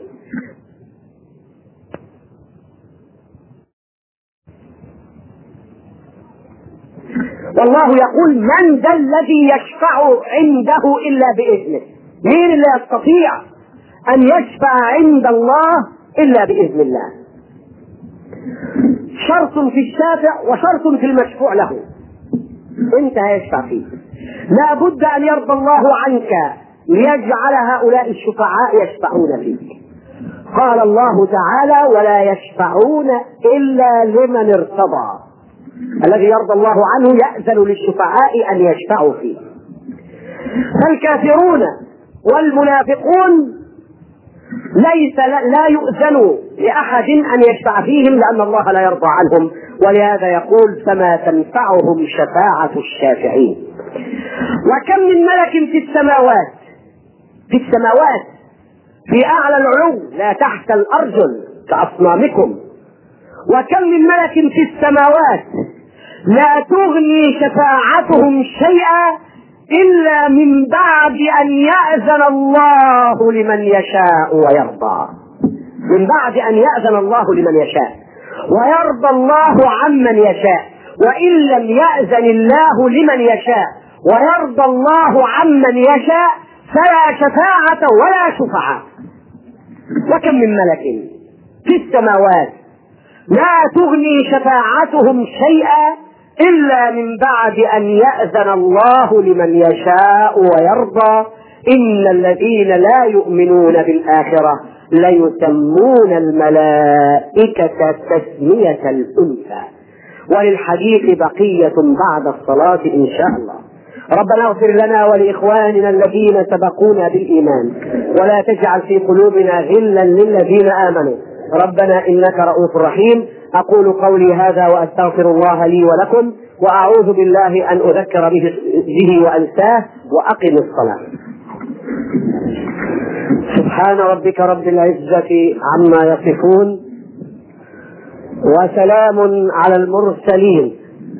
والله يقول من ذا الذي يشفع عنده إلا بإذنه؟ مين اللي يستطيع أن يشفع عند الله إلا بإذن الله؟ شرط في الشافع وشرط في المشفوع له. انت هيشفع فيه، لا بد أن يرضى الله عنك ليجعل هؤلاء الشفعاء يشفعون فيك. قال الله تعالى ولا يشفعون إلا لمن ارتضى، الذي يرضى الله عنه يأذن للشفعاء أن يشفعوا فيه. فالكافرون والمنافقون لا يؤذن لأحد أن يشفع فيهم لأن الله لا يرضى عنهم، ولهذا يقول فما تنفعهم شفاعة الشافعين. وكم من ملك في السماوات في أعلى العلو لا تحت الأرجل كأصنامكم. وكم من ملك في السماوات لا تغني شفاعتهم شيئا إلا من بعد أن يأذن الله لمن يشاء ويرضى. من بعد أن يأذن الله لمن يشاء ويرضى الله عمن يشاء. وإن لم يأذن الله لمن يشاء ويرضى الله عمن يشاء فلا شفاعة ولا شفعاء. وكم من ملك في السماوات لا تغني شفاعتهم شيئا إلا من بعد أن يأذن الله لمن يشاء ويرضى إن الذين لا يؤمنون بالآخرة ليسمون الملائكة تسمية الأنثى. وللحديث بقية بعد الصلاة إن شاء الله. ربنا اغفر لنا ولإخواننا الذين سبقونا بالإيمان ولا تجعل في قلوبنا غلا للذين آمنوا ربنا إنك رؤوف رحيم. أقول قولي هذا وأستغفر الله لي ولكم وأعوذ بالله أن أذكر به وأنساه وأقم الصلاة. سبحان ربك رب العزة عما يصفون وسلام على المرسلين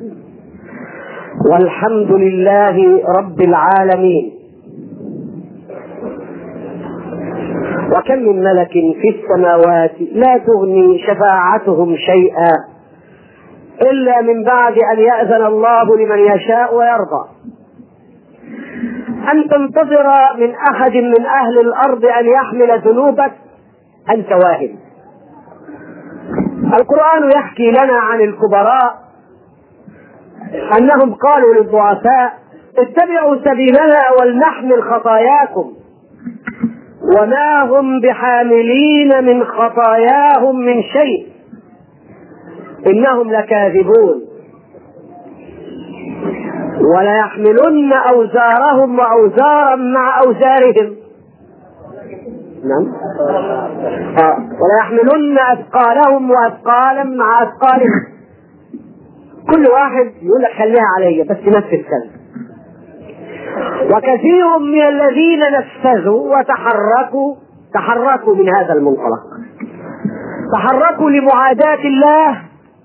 والحمد لله رب العالمين. وكم من ملك في السماوات لا تغني شفاعتهم شيئا إلا من بعد أن يأذن الله لمن يشاء ويرضى. أن تنتظر من أحد من أهل الأرض أن يحمل ذنوبك أنت واهم. القرآن يحكي لنا عن الكبراء أنهم قالوا للضعفاء اتبعوا سبيلنا ولنحمل خطاياكم وما هم بحاملين من خطاياهم من شيء إنهم لكاذبون وليحملن أوزارهم وأوزارا مع أوزارهم. نعم. وليحملن أثقالهم وأثقالا مع أثقالهم. كل واحد يقول لك خليها علي بس نفس الكلام. وكثير من الذين نفذوا تحركوا من هذا المنطلق، تحركوا لمعاداة الله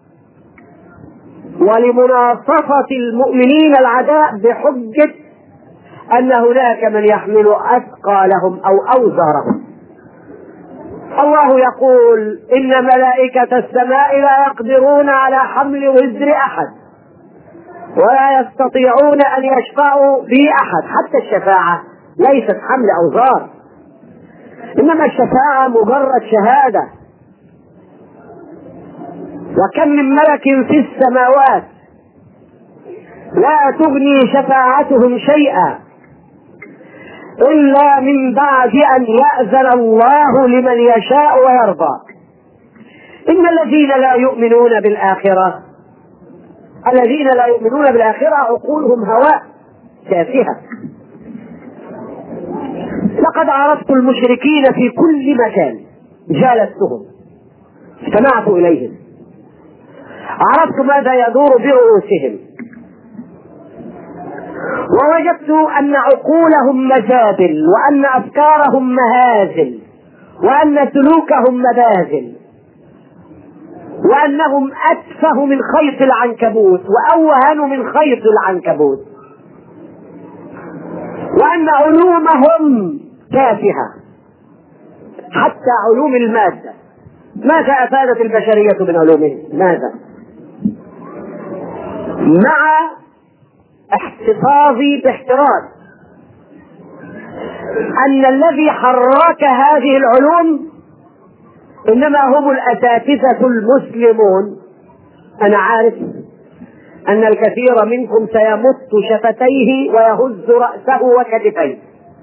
ولمناصفة المؤمنين العداء بحجة أن هناك من يحمل أثقالهم أو أوزارهم. الله يقول إن ملائكة السماء لا يقدرون على حمل وزر أحد ولا يستطيعون أن يشفعوا به أحد. حتى الشفاعة ليست حمل أوزار، إنما الشفاعة مجرد شهادة. وكم من ملك في السماوات لا تغني شفاعتهم شيئا إلا من بعد أن يأذن الله لمن يشاء ويرضى. إن الذين لا يؤمنون بالآخرة عقولهم هواء تافهة. لقد عرفت المشركين في كل مكان، جالستهم، استمعت إليهم، عرفت ماذا يدور برؤوسهم، ووجدت أن عقولهم مجادل وأن أفكارهم مهازل وأن سلوكهم مبازل وأنهم أتفه من خيط العنكبوت وأوهن من خيط العنكبوت وأن علومهم تافهة. حتى علوم المادة ماذا أفادت البشرية من علومهم؟ ماذا؟ مع احتفاظي باحتراز أن الذي حرك هذه العلوم إنما هم الأساتذة المسلمون. أنا عارف أن الكثير منكم سيمط شفتيه ويهز رأسه وكتفيه،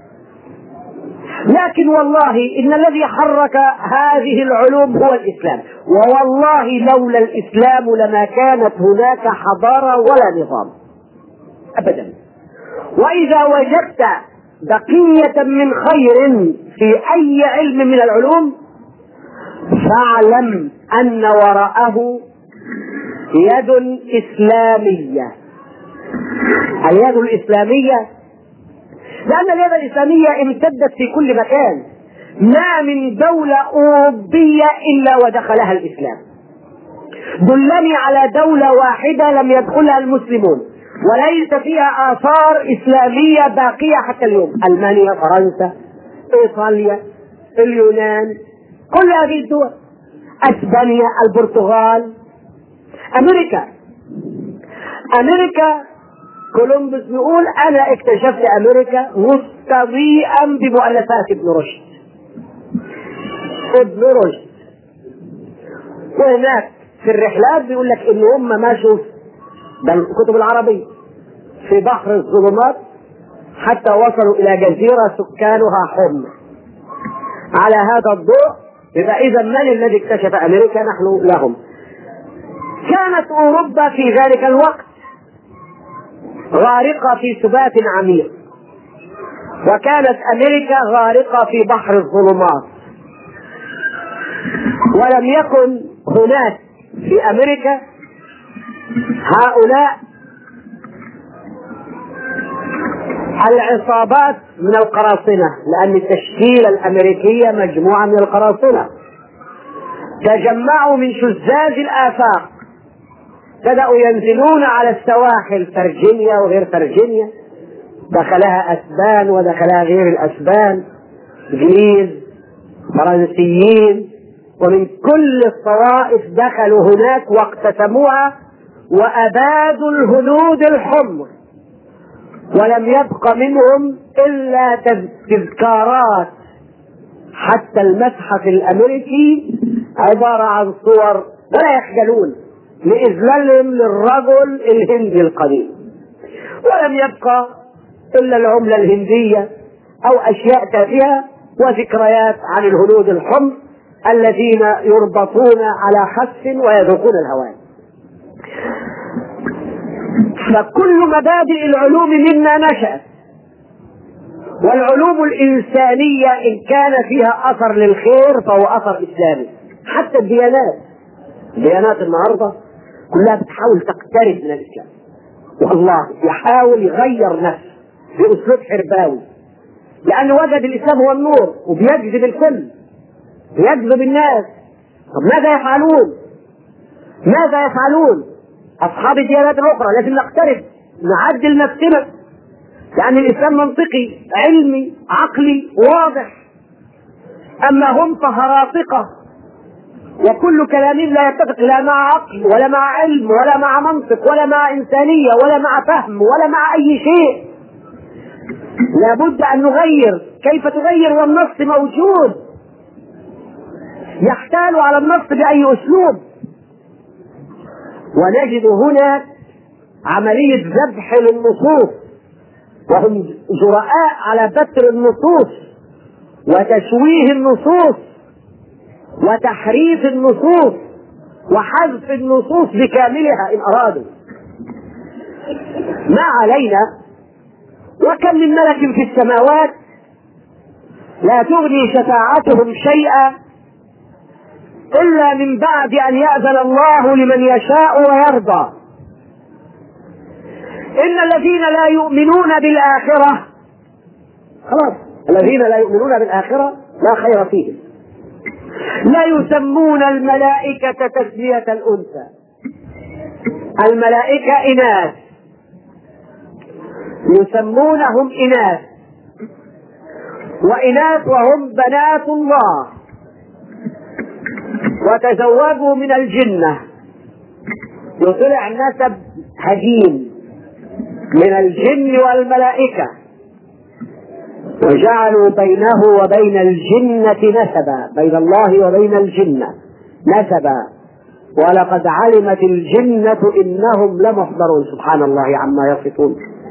لكن والله إن الذي حرك هذه العلوم هو الإسلام، ووالله لولا الإسلام لما كانت هناك حضارة ولا نظام أبدا. وإذا وجدت بقية من خير في أي علم من العلوم فاعلم أن وراءه يد إسلامية. اليد الإسلامية، لأن اليد الإسلامية امتدت في كل مكان. ما من دولة أوروبية إلا ودخلها الإسلام. دلني على دولة واحدة لم يدخلها المسلمون وليس فيها آثار إسلامية باقية حتى اليوم. ألمانيا، فرنسا، إيطاليا، اليونان، كل هذه الدول، أسبانيا، البرتغال، أمريكا. كولومبوس يقول أنا اكتشفت أمريكا مستضيئا بمؤلفات ابن رشد. وهناك في الرحلات بيقول لك إن هم ماشوا بالكتب العربية في بحر الظلمات حتى وصلوا إلى جزيرة سكانها حمر. على هذا الضوء يبقى إذا من الذي اكتشف أمريكا؟ نحن لهم. كانت أوروبا في ذلك الوقت غارقة في سبات عميق، وكانت أمريكا غارقة في بحر الظلمات، ولم يكن هناك في أمريكا هؤلاء العصابات من القراصنة، لأن التشكيلة الأمريكية مجموعة من القراصنة تجمعوا من شذاذ الآفاق، بدأوا ينزلون على السواحل، فرجينيا وغير فرجينيا، دخلها أسبان ودخلها غير الأسبان، إنجليز، فرنسيين، ومن كل الطوائف دخلوا هناك واقتسموها وأبادوا الهنود الحمر، ولم يبق منهم إلا تذكارات. حتى المتحف الأمريكي عبارة عن صور ولا يخجلون لإذلالهم للرجل الهندي القديم، ولم يبقى إلا العملة الهندية أو أشياء تافهة وذكريات عن الهنود الحمر الذين يربطون على خس ويذوقون الهوان. فكل مبادئ العلوم منا نشأت، والعلوم الإنسانية إن كان فيها أثر للخير فهو أثر إسلامي. حتى الديانات النهاردة كلها بتحاول تقترب من الإسلام، والله يحاول يغير نفسه بأسلوب حرباوي، لأنه وجد الإسلام هو النور وبيجذب الكل، بيجذب الناس. طب ماذا يفعلون أصحاب الديانات الأخرى؟ لازم نقترب، نعدل نفسنا، لأن الإسلام منطقي علمي عقلي واضح، أما هم فهراطقة، وكل كلامهم لا يتفق لا مع عقل ولا مع علم ولا مع منطق ولا مع إنسانية ولا مع فهم ولا مع أي شيء. لابد أن نغير. كيف تغير والنص موجود؟ يحتال على النص بأي أسلوب. ونجد هنا عملية ذبح للنصوص، وهم جرآء على بتر النصوص وتشويه النصوص وتحريف النصوص وحذف النصوص بكاملها إن أرادوا. ما علينا. وكم من ملك في السماوات لا تغني شفاعتهم شيئا إلا من بعد أن يأذن الله لمن يشاء ويرضى. إن الذين لا يؤمنون بالآخرة، خلاص، الذين لا يؤمنون بالآخرة لا خير فيهم. لا يسمون الملائكة تسمية الأنثى. الملائكة إناث، يسمونهم إناث، وإناث وهم بنات الله، وتزوجوا من الجنة، يطلع نسب هجين من الجن والملائكة، وجعلوا بينه وبين الجنة نسبا، بين الله وبين الجنة نسبا، ولقد علمت الجنة إنهم لمحضرون. سبحان الله عما يصفون.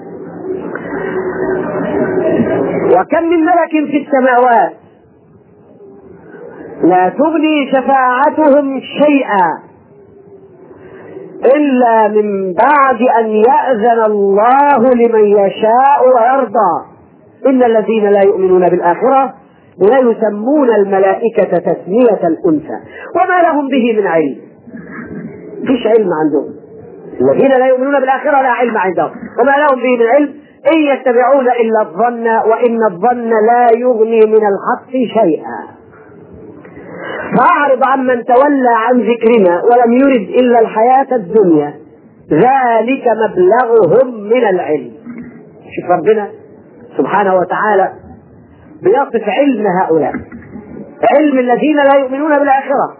وكم من ملك في السماوات لا تغني شفاعتهم شيئا إلا من بعد أن يأذن الله لمن يشاء ويرضى. إن الذين لا يؤمنون بالآخرة لا يسمون الملائكة تسمية الأنثى وما لهم به من علم. فيش علم عندهم. الذين لا يؤمنون بالآخرة لا علم عندهم وما لهم به من علم، إن يتبعون إلا الظن وإن الظن لا يغني من الحق شيئا. فأعرض عمن تولى عن ذكرنا ولم يرد إلا الحياة الدنيا ذلك مبلغهم من العلم. شوف ربنا سبحانه وتعالى بيصف علم هؤلاء، علم الذين لا يؤمنون بالآخرة.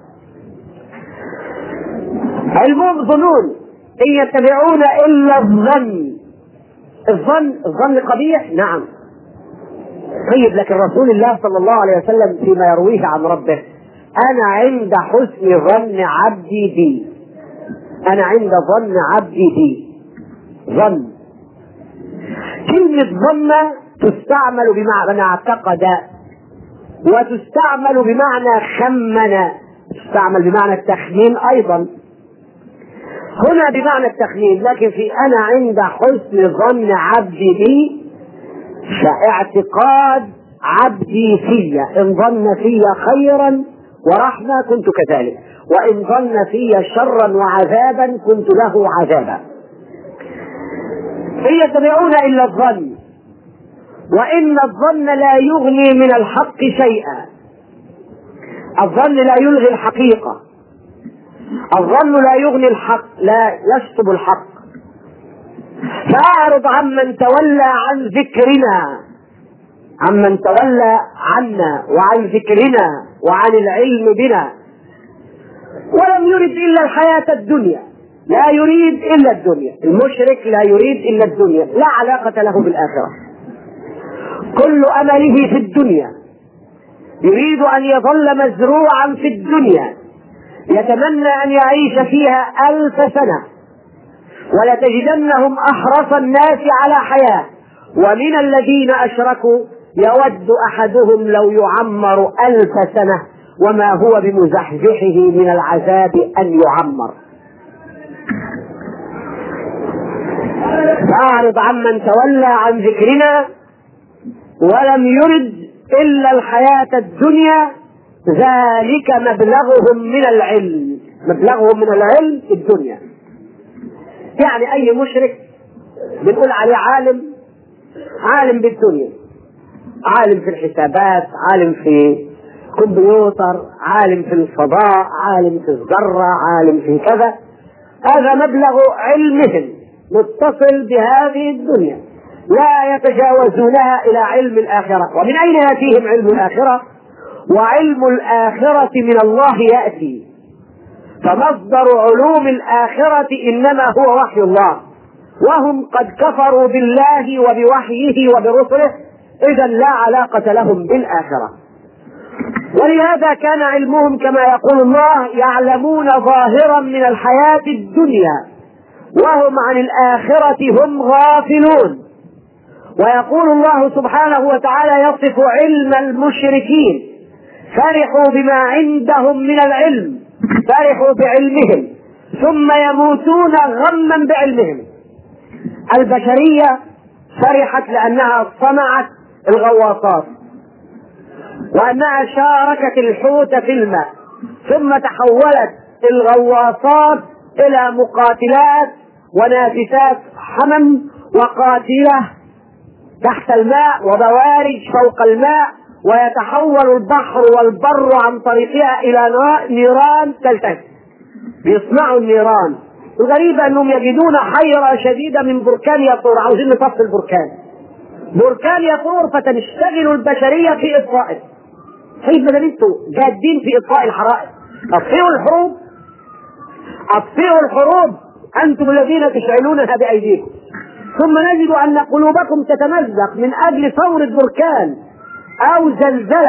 علمهم ظنون، إن يتبعون إلا الظن. الظن قبيح، نعم. طيب، لكن رسول الله صلى الله عليه وسلم فيما يرويه عن ربه: أنا عند حسن ظن عبدي بي. أنا عند ظن عبدي بي. ظن، كلمة ظن تستعمل بمعنى اعتقد، وتستعمل بمعنى خمن، تستعمل بمعنى التخمين أيضا. هنا بمعنى التخمين، لكن في أنا عند حسن ظن عبدي بي، فاعتقاد عبدي في، إن ظن في خيرا ورحمة كنت كذلك، وإن ظن في شرا وعذابا كنت له عذابا. إن يتبعون إلا الظن، وإن الظن لا يغني من الحق شيئا. الظن لا يلغي الحقيقة، الظن لا يغني الحق، لا يشطب الحق. فأعرض عمن تولى عن ذكرنا، عمن تولى عنا وعن ذكرنا وعن العلم بنا، ولم يرد إلا الحياة الدنيا، لا يريد إلا الدنيا. المشرك لا يريد إلا الدنيا، لا علاقة له بالآخرة، كل أمله في الدنيا، يريد أن يظل مزروعا في الدنيا، يتمنى أن يعيش فيها 1000 سنة، ولتجدنهم أحرص الناس على حياة، ومن الذين أشركوا يود أحدهم لو يعمر 1000 سنة وما هو بمزحزحه من العذاب أن يعمر. فأعرض عمن تولى عن ذكرنا ولم يرد إلا الحياة الدنيا، ذلك مبلغهم من العلم، مبلغهم من العلم في الدنيا. يعني أي مشرك بنقول عليه عالم، عالم بالدنيا، عالم في الحسابات، عالم في كمبيوتر، عالم في الفضاء، عالم في الذرة، عالم في كذا، هذا مبلغ علمهم متصل بهذه الدنيا، لا يتجاوزونها إلى علم الآخرة. ومن أين يأتيهم علم الآخرة؟ وعلم الآخرة من الله يأتي، فمصدر علوم الآخرة إنما هو وحي الله، وهم قد كفروا بالله وبوحيه وبرسله، إذا لا علاقة لهم بالآخرة. ولهذا كان علمهم كما يقول الله يعلمون ظاهرا من الحياة الدنيا وهم عن الآخرة هم غافلون. ويقول الله سبحانه وتعالى يصف علم المشركين: فرحوا بما عندهم من العلم، فرحوا بعلمهم ثم يموتون غما بعلمهم. البشرية فرحت لأنها صنعت الغواصات، وأنها شاركت الحوت في الماء، ثم تحولت الغواصات إلى مقاتلات ونافسات حمم، وقاتلة تحت الماء وبوارج فوق الماء، ويتحول البحر والبر عن طريقها إلى نيران تلتهب. بيصنعوا النيران. الغريب أنهم يجدون حيرة شديدة من بركان يطور، عاوزين نطفي البركان، بركان يطور، فتنشتغل البشرية في إطفائه. طيب بدل انتوا جادين في إطفاء الحرائق، أطفئوا الحروب، أطفئوا الحروب أنتم الذين تشعلونها بأيديكم. ثم نجد أن قلوبكم تتمزق من أجل ثورة بركان أو زلزلة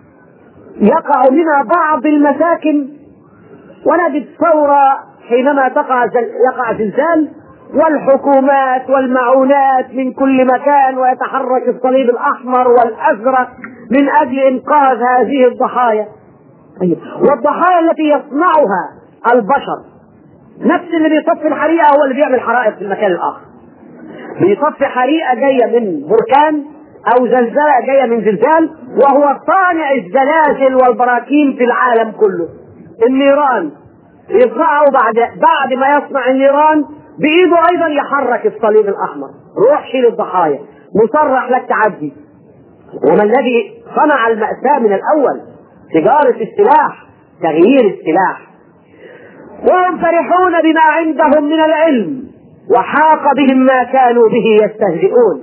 يقع منها بعض المساكن، ونجد ثورة حينما يقع زلزال، والحكومات والمعونات من كل مكان، ويتحرك الصليب الأحمر والأزرق من أجل إنقاذ هذه الضحايا. والضحايا التي يصنعها البشر، نفس اللي بيطفي الحريقة هو اللي بيعمل حرائق في المكان الآخر. بيطفي حريقة جاية من بركان أو زلزلة جاية من زلزال، وهو صانع الزلازل والبراكين في العالم كله. النيران يصنعه بعد ما يصنع النيران بإيده أيضا يحرك الصليب الأحمر، روح شيل الضحايا، مصرح لك تعدي. وما الذي صنع المأساة من الأول؟ تجارة السلاح، تغيير السلاح. وهم فرحون بما عندهم من العلم، وحاق بهم ما كانوا به يستهزئون.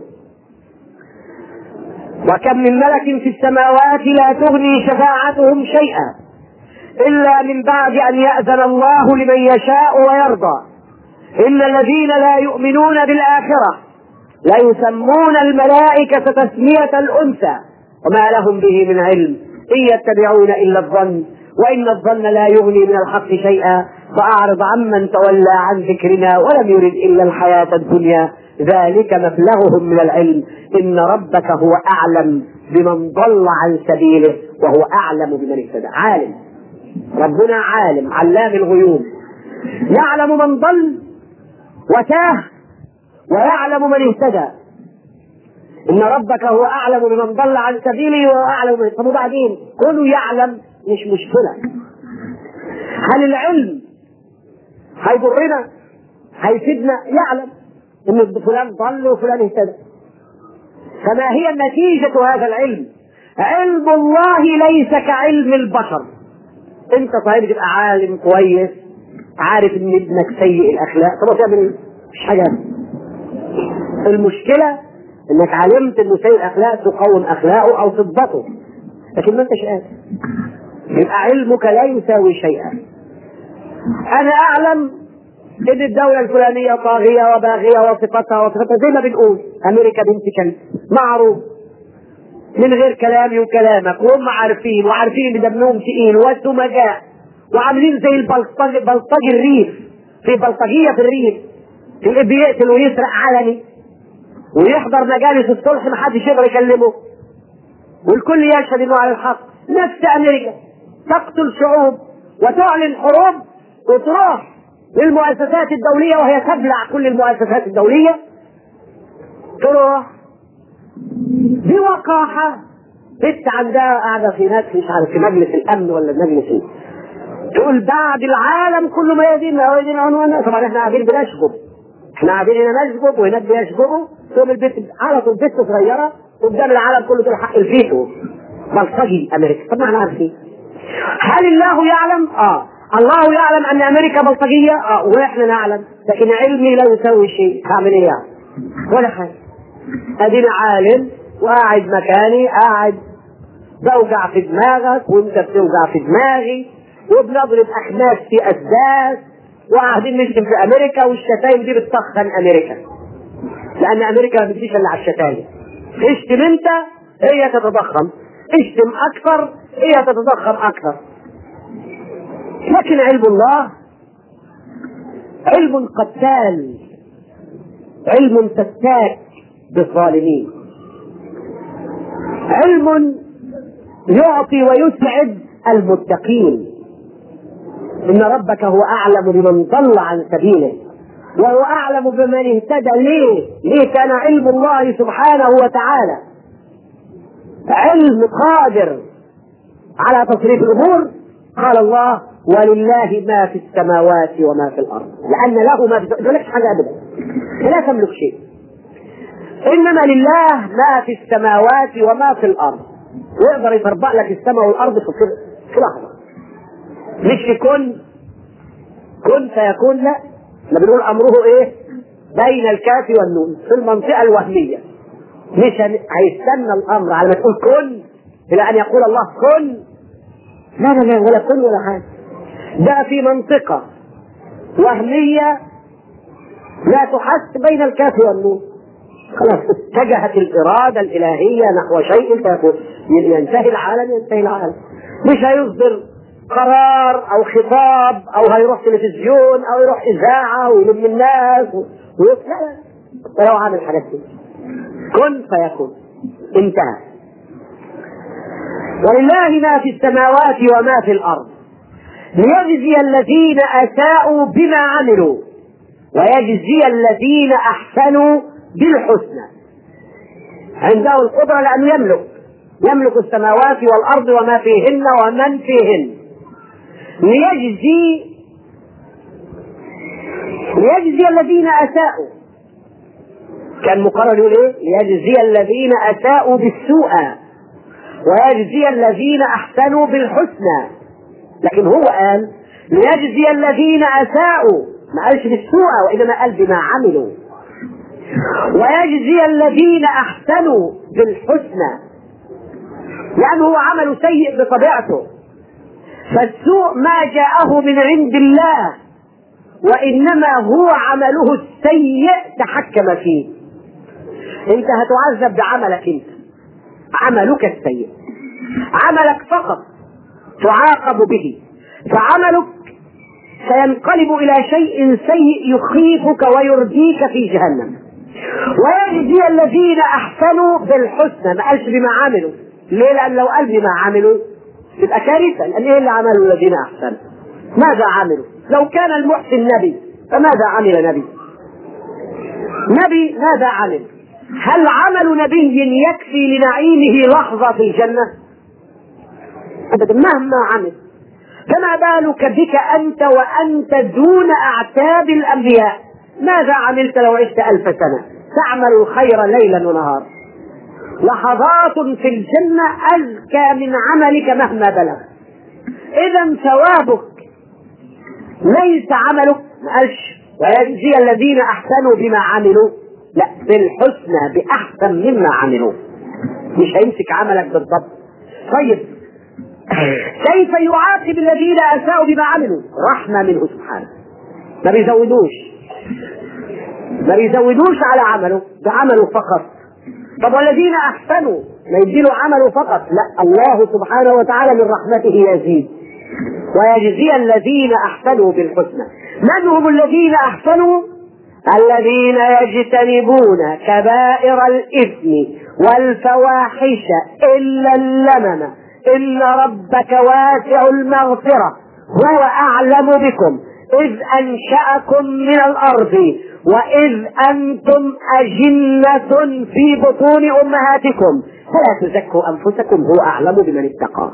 وكم من ملك في السماوات لا تغني شفاعتهم شيئا إلا من بعد أن يأذن الله لمن يشاء ويرضى. إن الذين لا يؤمنون بالآخرة لا يسمون الملائكة تسمية الأنثى وما لهم به من علم، إن يتبعون إلا الظن وإن الظن لا يغني من الحق شيئا. فأعرض عمن تولى عن ذكرنا ولم يرد إلا الحياة الدنيا، ذلك مبلغهم من العلم. إن ربك هو أعلم بمن ضل عن سبيله وهو أعلم بمن اهتدى. عالم، ربنا عالم علام الغيوب، يعلم من ضل وتاه ويعلم من اهتدى. إن ربك هو أعلم بمن ضل عن سبيله وأعلم من. طب وبعدين كله يعلم مش مشكلة. هل العلم هيضرنا؟ هيفيدنا؟ يعلم إن فلان ضل وفلان اهتدى. فما هي نتيجة هذا العلم؟ علم الله ليس كعلم البشر. أنت صحيح تبقى عالم كويس، عارف إن ابنك سيء الأخلاق، طب تعمل إيه؟ مش حاجة. المشكلة إنك علمت إنه سيء الأخلاق تقوم أخلاقه أو تضبطه، لكن ما أنتش قادر. يبقى علمك لا يساوي شيئا. أنا أعلم إن الدولة الفلانية طاغية وباغية وصفتها زي ما بنقول أمريكا بنت كلب، معروف من غير كلامي وكلامك، وهم عارفين وعارفين ان دمهم تقيل والسمجاء وعاملين زي بلطجي الريف، في بلطجيه في الريف اللي بيقتل ويسرق علني ويحضر مجالس الصلح محدش يقدر يكلمه والكل يشهد انه على الحق. نفس امريكا تقتل شعوب وتعلن حروب وتروح للمؤسسات الدوليه وهي تبلع كل المؤسسات الدوليه، تروح بوقاحة بنت عندها قاعدة في ناس مش عارف في مجلس الأمن ولا المجلس ايه، تقول بعد العالم كله ما يدين عنوان. طبعا احنا قاعدين بنشجب، احنا قاعدين هنا نشجب وهناك بيشجبوا، تقوم البنت على طول بنت صغيرة قدام العالم كله تقول حق الفيتو بلطجي أمريكا. طب ما احنا عارفين. هل الله يعلم؟ الله يعلم أن أمريكا بلطجية، واحنا نعلم، لكن علمي لا يسوي شيء. هعمل ايه يعني؟ ولا حاجة. اديني عالم وقاعد مكاني، قاعد بوجع في دماغك وانت بتوجع في دماغي وبنضرب احماس في اسداس وقاعدين نشتم في امريكا، والشتايم دي بتسخن امريكا، لان امريكا ما بتجيش الا على الشتايم. اشتم انت هي تتضخم، اشتم اكثر هي تتضخم اكثر. لكن علم الله علم قتال، علم فتاك بالظالمين، علم يعطي ويسعد المتقين. إن ربك هو أعلم بمن ضل عن سبيله وهو أعلم بمن اهتدى. ليه كان علم الله سبحانه وتعالى علم قادر على تصريف الأمور. قال الله ولله ما في السماوات وما في الأرض، لأن له ما في لك حاجة أبدا، لا تملك شيء، إنما لله ما في السماوات وما في الأرض. ويقدر يطربق لك السماء والأرض في لحظة، مش في كن فيكون. لا، احنا بنقول أمره إيه؟ بين الكاف والنون في المنطقة الوهمية، مش هيستنى الأمر على ما تقول كن إلى أن يقول الله كن. لا ولا كن ولا حاجة، ده في منطقة وهمية لا تحس بين الكاف والنون. خلاص اتجهت الإرادة الإلهية نحو شيء ينتهي العالم، مش هيصدر قرار أو خطاب أو هيروح تلفزيون أو يروح إذاعة ويلم الناس لا، لو عامل حاجات دي كن فيكون، انتهى. ولله ما في السماوات وما في الأرض ليجزي الذين أساءوا بما عملوا ويجزي الذين أحسنوا بالحسنى. عنده القدرة لأنه يملك السماوات والأرض وما فيهن ومن فيهن. ليجزي الذين أساءوا، كان مقرر يقول ايه؟ ليجزي الذين أساءوا بالسوء ويجزي الذين أحسنوا بالحسنى، لكن هو قال ليجزي الذين أساءوا، ما قالش بالسوء وإنما قال بما عملوا، ويجزي الذين أحسنوا بالحسنى، لأنه هو عمل سيء بطبيعته، فالسوء ما جاءه من عند الله وإنما هو عمله السيء تحكم فيه. أنت هتعذب بعملك، أنت عملك السيء، عملك فقط تعاقب به، فعملك سينقلب إلى شيء سيء يخيفك ويرديك في جهنم. ويجزي الذين أحسنوا بالحسنى، ما قالش بما عملوا. ليه؟ لأن لو قال بما عملوا تبقى كارثة، لأن إيه اللي عملوا الذين أحسنوا؟ ماذا عملوا؟ لو كان المحسن نبي فماذا عمل نبي؟ نبي ماذا عمل؟ هل عمل نبي يكفي لنعيمه لحظة في الجنة؟ أبدا، مهما عمل. فما بالك بك أنت وأنت دون أعتاب الأنبياء؟ ماذا عملت لو عشت 1000 سنة تعمل الخير ليلا ونهار؟ لحظات في الجنة أزكى من عملك مهما بلغ. إذا ثوابك ليس عملك، قالش ويجزي الذين أحسنوا بما عملوا، لا، بالحسنى بأحسن مما عملوا. مش هيمسك عملك بالضبط. طيب كيف يعاقب الذين أساءوا بما عملوا؟ رحمة منه سبحانه، ما بيزودوش على عمله، ده عمله فقط. طب والذين أحسنوا ما يديله عمله فقط؟ لا، الله سبحانه وتعالى من رحمته يزيد ويجزي الذين أحسنوا بالحسنى. من هم الذين أحسنوا؟ الذين يجتنبون كبائر الإثم والفواحش إلا اللمم إن ربك واسع المغفرة هو أعلم بكم إذ أنشأكم من الأرض وإذ أنتم أجنة في بطون أمهاتكم فلا تزكوا أنفسكم هو أعلم بمن اتقى.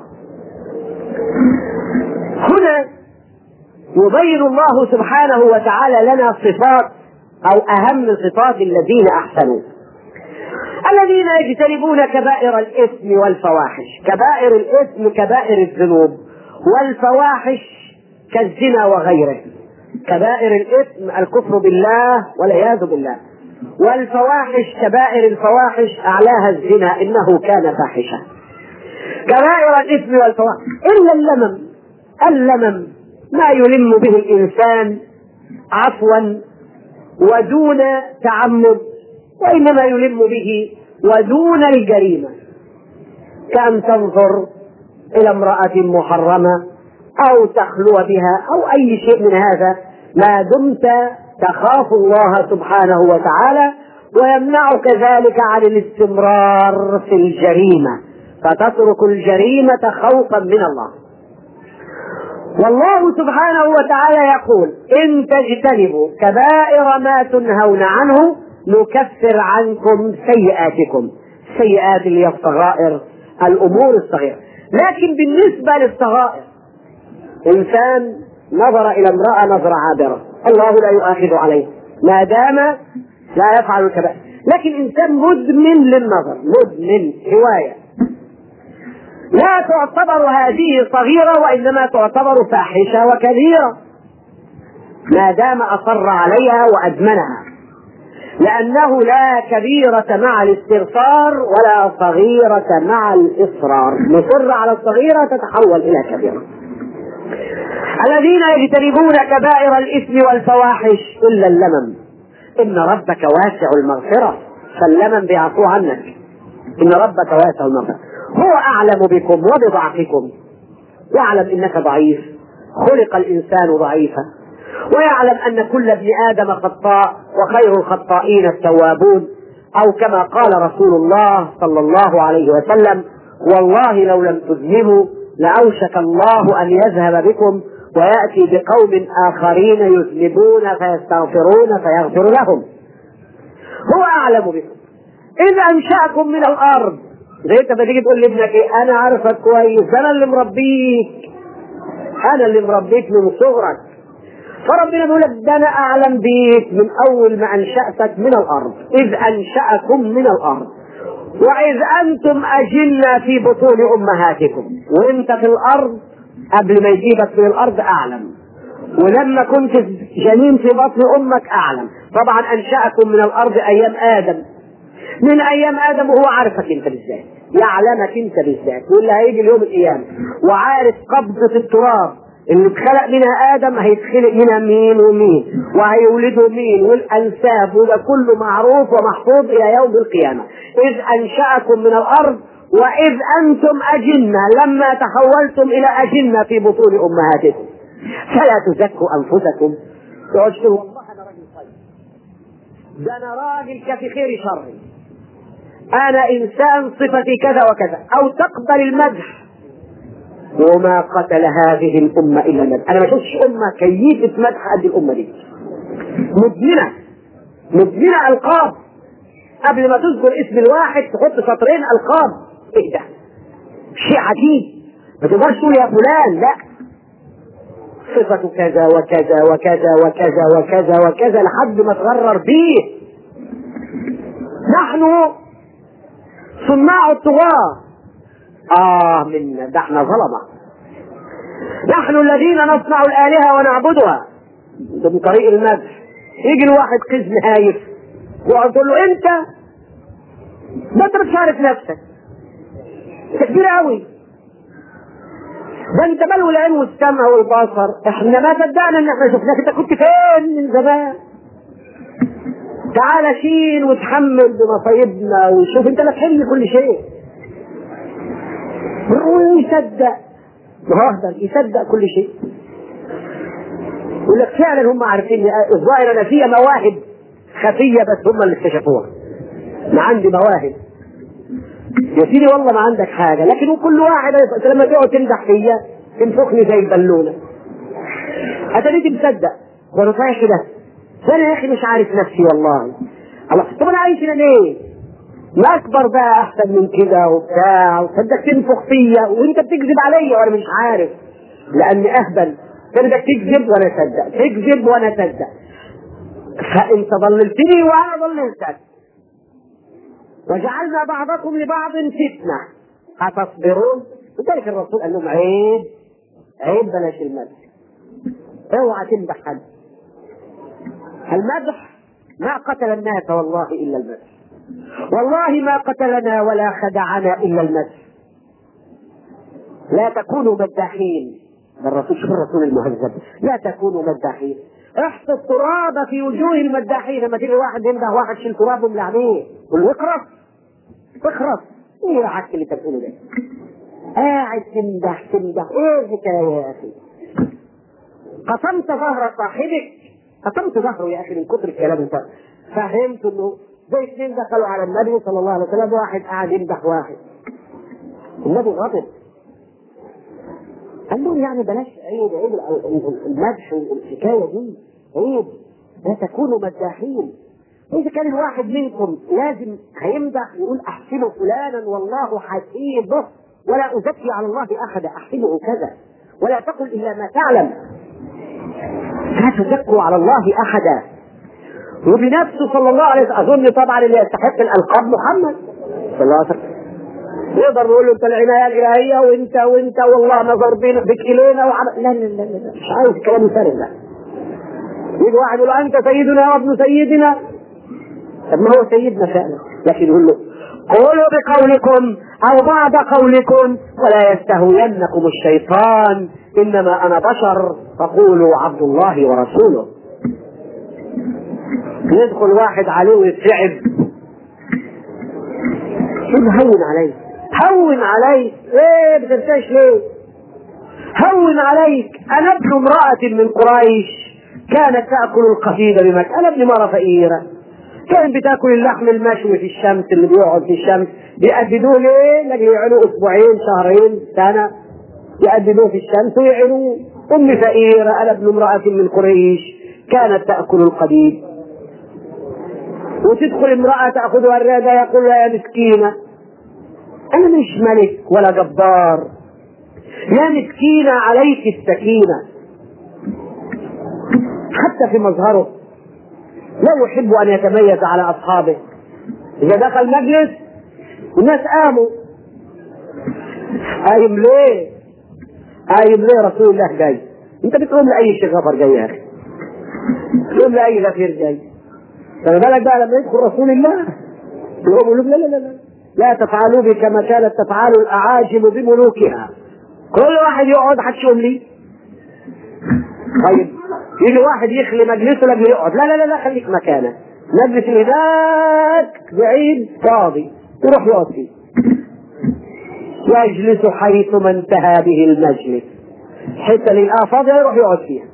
هنا يبين الله سبحانه وتعالى لنا صفات أو أهم صفات الذين أحسنوا. الذين يجتنبون كبائر الإثم والفواحش. كبائر الإثم كبائر الذنوب، والفواحش كالزنا وغيره. كبائر الإثم الكفر بالله والعياذ بالله، والفواحش كبائر الفواحش أعلاها الزنا إنه كان فاحشة. كبائر الإثم والفواحش إلا اللمم ما يلم به الإنسان عفوا ودون تعمد، وإنما يلم به ودون الجريمة، كأن تنظر إلى امرأة محرمة أو تخلو بها أو أي شيء من هذا، ما دمت تخاف الله سبحانه وتعالى ويمنعك ذلك عن الاستمرار في الجريمة، فتترك الجريمة خوفا من الله. والله سبحانه وتعالى يقول إن تجتنبوا كبائر ما تنهون عنه نكفر عنكم سيئاتكم. السيئات اللي هي الصغائر، الأمور الصغيرة. لكن بالنسبة للصغائر، إنسان نظر إلى امرأة نظرة عابرة الله لا يؤاخذ عليه ما دام لا يفعل الكبائر، لكن إنسان مدمن للنظر، مدمن هواية، لا تعتبر هذه صغيرة وإنما تعتبر فاحشة وكبيرة ما دام أصر عليها وأدمنها، لأنه لا كبيرة مع الاستغفار ولا صغيرة مع الإصرار. مصر على الصغيرة تتحول إلى كبيرة. الذين يجتنبون كبائر الإثم والفواحش إلا اللمم إن ربك واسع المغفرة، فاللمم بيعفو عنك. إن ربك واسع المغفرة هو أعلم بكم وبضعفكم، يعلم إنك ضعيف، خلق الإنسان ضعيفا، ويعلم أن كل ابن آدم خطاء وخير الخطائين التوابون، أو كما قال رسول الله صلى الله عليه وسلم والله لو لم تذنبوا لأوشك الله أن يذهب بكم ويأتي بقوم آخرين يذنبون فيستغفرون فيغفر لهم. هو أعلم بكم إذ أنشأكم من الأرض. زي انت بتيجي تقول لابنك ايه؟ انا عارفك كويس، انا اللي مربيك من صغرك. فربنا بيقول لك ده انا اعلم بيك من اول ما انشأتك من الارض، اذ انشأكم من الارض واذ انتم اجنة في بطون امهاتكم. وانت في الارض قبل ما يجيبك من الارض اعلم، ولما كنت جنين في بطن امك اعلم. طبعا انشأكم من الارض ايام ادم، من ايام ادم وهو عارفك انت بالذات، يعلمك انت بالذات، واللي هيجي اليوم القيامه وعارف قبضه التراب اللي اتخلق منها ادم هيتخلق منها مين ومين وهيولده مين والانساب، وده كله معروف ومحفوظ الى يوم القيامه. اذ انشأكم من الارض واذ انتم اجنه، لما تحولتم الى اجنه في بطون امهاتكم فلا تزكوا انفسكم. تقولوا والله انا راجل طيب، ده انا راجل كفي خير شر، انا انسان صفتي كذا وكذا، او تقبل المدح وما قتل هذه الأمة إلا المدح. أنا ما شفتش أمة كيفة مدح قد الأمة دي، مدمنة ألقاب. قبل ما تذكر اسم الواحد تحط سطرين ألقاب. إيه ده؟ شيء عجيب. ما تقدرش تقول يا فلان، لا، صفة كذا وكذا وكذا وكذا وكذا وكذا لحد ما تغرر بيه. نحن صناع الطغاة. منا ده احنا ظلمة. نحن الذين نصنع الآلهة ونعبدها من طريق المدح. يجي الواحد قزم هايف وقلت له انت ما انت مش عارف نفسك، انت كبير قوي، ده انت بلو العين والسمع والبصر، احنا ما صدقنا ان احنا شفناك، انت كنت فين من زمان؟ تعال شيل وتحمل بمصايبنا وشوف انت لا تحل كل شيء. ويصدق مهدر، يصدق كل شيء. يقول لك فعلا هم عارفين الظاهر انا فيها مواهب خفيه بس هم اللي اكتشفوها. ما عندي مواهب يا سيدي، والله ما عندك حاجه، لكن كل واحد لما تقعد تمدح فيا تنفخني زي البالونه. اتريد مصدق وانا صحيح كده، فانا يا اخي مش عارف نفسي والله. الله، طب انا عايش هنا ليه؟ ما اكبر بقى احسن من كده وبتاع، وصدق تنفخ فيا وانت بتكذب عليا وانا مش عارف، لاني اهبل. بدك تكذب وانا اصدق، تكذب وانا اصدق، فانت ضللتني وانا ضللتك، وجعلنا بعضكم لبعض فتنه اتصبرون. لذلك الرسول قال لهم عيب بلاش المدح، اوعى تمدح حد. المدح ما قتل الناس والله الا المدح، والله ما قتلنا ولا خدعنا الا المدح. لا تكونوا مداحين. الرسول، شوف الرسول المهذب، لا تكونوا مداحين. احصوا التراب في وجوه المداحين. لما تيجي واحد يمدح واحد شيل تراب واملى عليه، قول له اخرس. ايه العك اللي انت بتقوله ده؟ قاعد تمدح ايه الحكايه يا اخي؟ قسمت ظهر صاحبك، قسمت ظهره يا اخي من كتر الكلام. انت فهمت انه زي اثنين دخلوا على النبي صلى الله عليه وسلم، واحد قاعد يمدح واحد، النبي غضب قال لهم يعني بلاش عيب المدح والحكايه دي عيب، لا تكونوا مداحين. إذا كان الواحد منكم لازم هيمدح يقول أحسنوا فلانا والله حسيبه، ولا أزكي على الله أحدا، أحسنه كذا، ولا تقل إلا ما تعلم، لا تزكوا على الله أحدا. وبنفسه صلى الله عليه وسلم، أظن طبعا اللي يستحق الألقاب محمد صلى الله عليه وسلم، يقدر نقول له أنت العناية الإلهية وأنت والله نظر بك إلينا وعمل. لا مش عايز الكلام الفارغ ده. يجي واحد يقول أنت سيدنا وابن سيدنا، طب ما هو سيدنا فعلا، لكن يقول له قولوا بقولكم او بعض قولكم ولا يستهوينكم الشيطان انما انا بشر فقولوا عبد الله ورسوله. يدخل واحد عليه ويترعب، هون عليك ايه بترتاش ليه؟ هون عليك، انا ابن امرأة من قريش كانت تأكل القفيد بمكة، انا ابن مرة فقيرة كان بتاكل اللحم المشوي في الشمس، اللي بيقعد في الشمس بيأدبوه ليه؟ لكن يعينوه اسبوعين شهرين سنة يأدبوه في الشمس ويعينوه. امي فقيرة، انا ابن امرأة من قريش كانت تأكل القديد. وتدخل امرأة تأخذها الرادة يقول لها يا مسكينة، انا مش ملك ولا جبار، يا مسكينة عليك السكينة. حتى في مظهره لا يحب ان يتميز على اصحابه. اذا دخل مجلس الناس قاموا، قايم ليه رسول الله جاي؟ انت بتقوم لاي شيخ غفر جاي يا اخي، بتقوم لاي غفير جاي، فما بالك بقى لما يدخل رسول الله يقول لهم لا تفعلوا بي كما كانت تفعل الاعاجم بملوكها. كل واحد يقعد حتشوم لي. طيب يجي واحد يخلي مجلسه لما يقعد، لا خليك مكانه، مجلس هناك بعيد فاضي يروح يقعد فيه. يجلس حيث ما انتهى به المجلس، حتى اللي فاضية يروح يقعد فيها.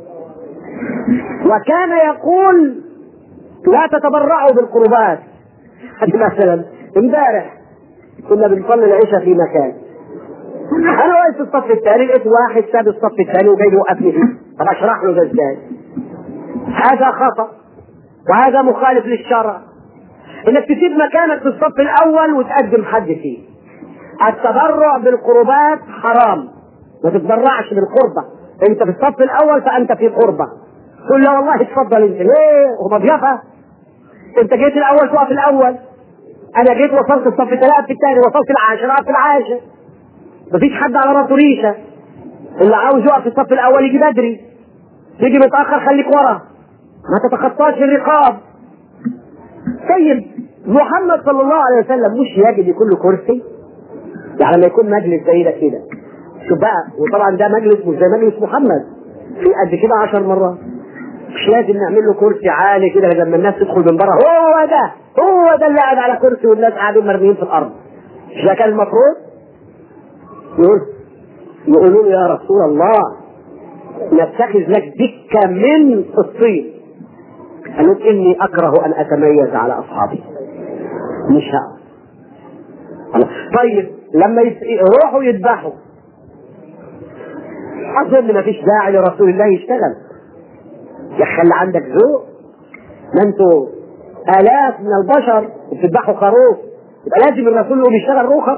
وكان يقول لا تتبرعوا بالقربات. مثلا امبارح كنا بنصلي العشاء في مكان، انا واقف في الصف الثاني لقيت واحد ساب الصف الثاني وجاي يوقفني فيه. طب اشرح له ده ازاي؟ هذا خطأ وهذا مخالف للشرع. انك تسيب مكانك في الصف الاول وتقدم حد فيه. التبرع بالقربات حرام، ما تتبرعش بالقربة. انت في الصف الاول فانت في قربة، قل له والله اتفضل. انت ليه هو مضيافة؟ انت جيت الاول تقف الاول، انا جيت وصلت الصف الثالث في الثاني، وصلت العاشر اقف في العاشر. مفيش حد على راسه ريشه. اللي عاوز يقف في الصف الاول يجي بدري، تيجي متاخر خليك ورا، ما تتخطاش الرقاب. طيب محمد صلى الله عليه وسلم مش يجب يكون له كرسي؟ يعني لما يكون مجلس زي ده كده، شوف بقى، وطبعا ده مجلس مش زي مجلس محمد في قد كده 10 مرات، مش لازم نعمل له كرسي عالي كده لما الناس تدخل من بره هو ده اللي قاعد على كرسي والناس قاعدين مرميين في الارض. مش ده كان المفروض؟ يقولوا يا رسول الله نتخذ لك دكة من الطين. قالوا اني اكره ان اتميز على اصحابي، مش هقف. طيب لما يروحوا يذبحوا، اظن ما فيش داعي لرسول الله يشتغل. يا خلي عندك ذوق، ما انتوا الاف من البشر وبتذبحوا خروف، يبقى لازم الرسول يقوم يشتغل روخه.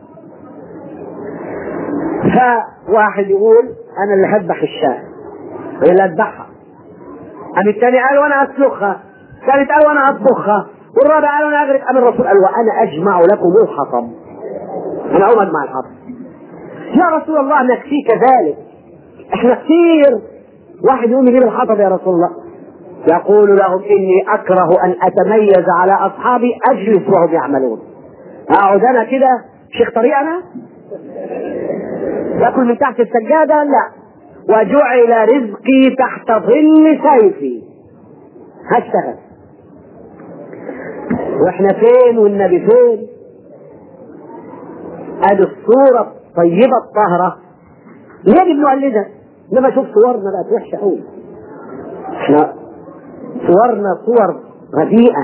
فواحد يقول انا اللي هذبح الشاة، انا اللي اذبحها. قام الثاني قال وانا اسلخها، الثالث قال وانا اطبخها، والرابع قال وانا اغرق. قام الرسول قال وانا اجمع لكم الحطب، انا اقوم اجمع الحطب. يا رسول الله نكفيك ذلك، احنا كثير. واحد يقوم يجيب الحطب يا رسول الله، يقول لهم اني اكره ان اتميز على اصحابي، اجلس وهم يعملون. اقعد انا كده شيخ طريق انا ياكل من تحت السجاده؟ لا. وجعل رزقي تحت ظل سيفي، هشتغل. واحنا فين والنبي فين؟ ادي الصوره الطيبه الطاهره يجب نقلدها. انما شوف صورنا بقت وحشه قوي، احنا صورنا صور رديئه.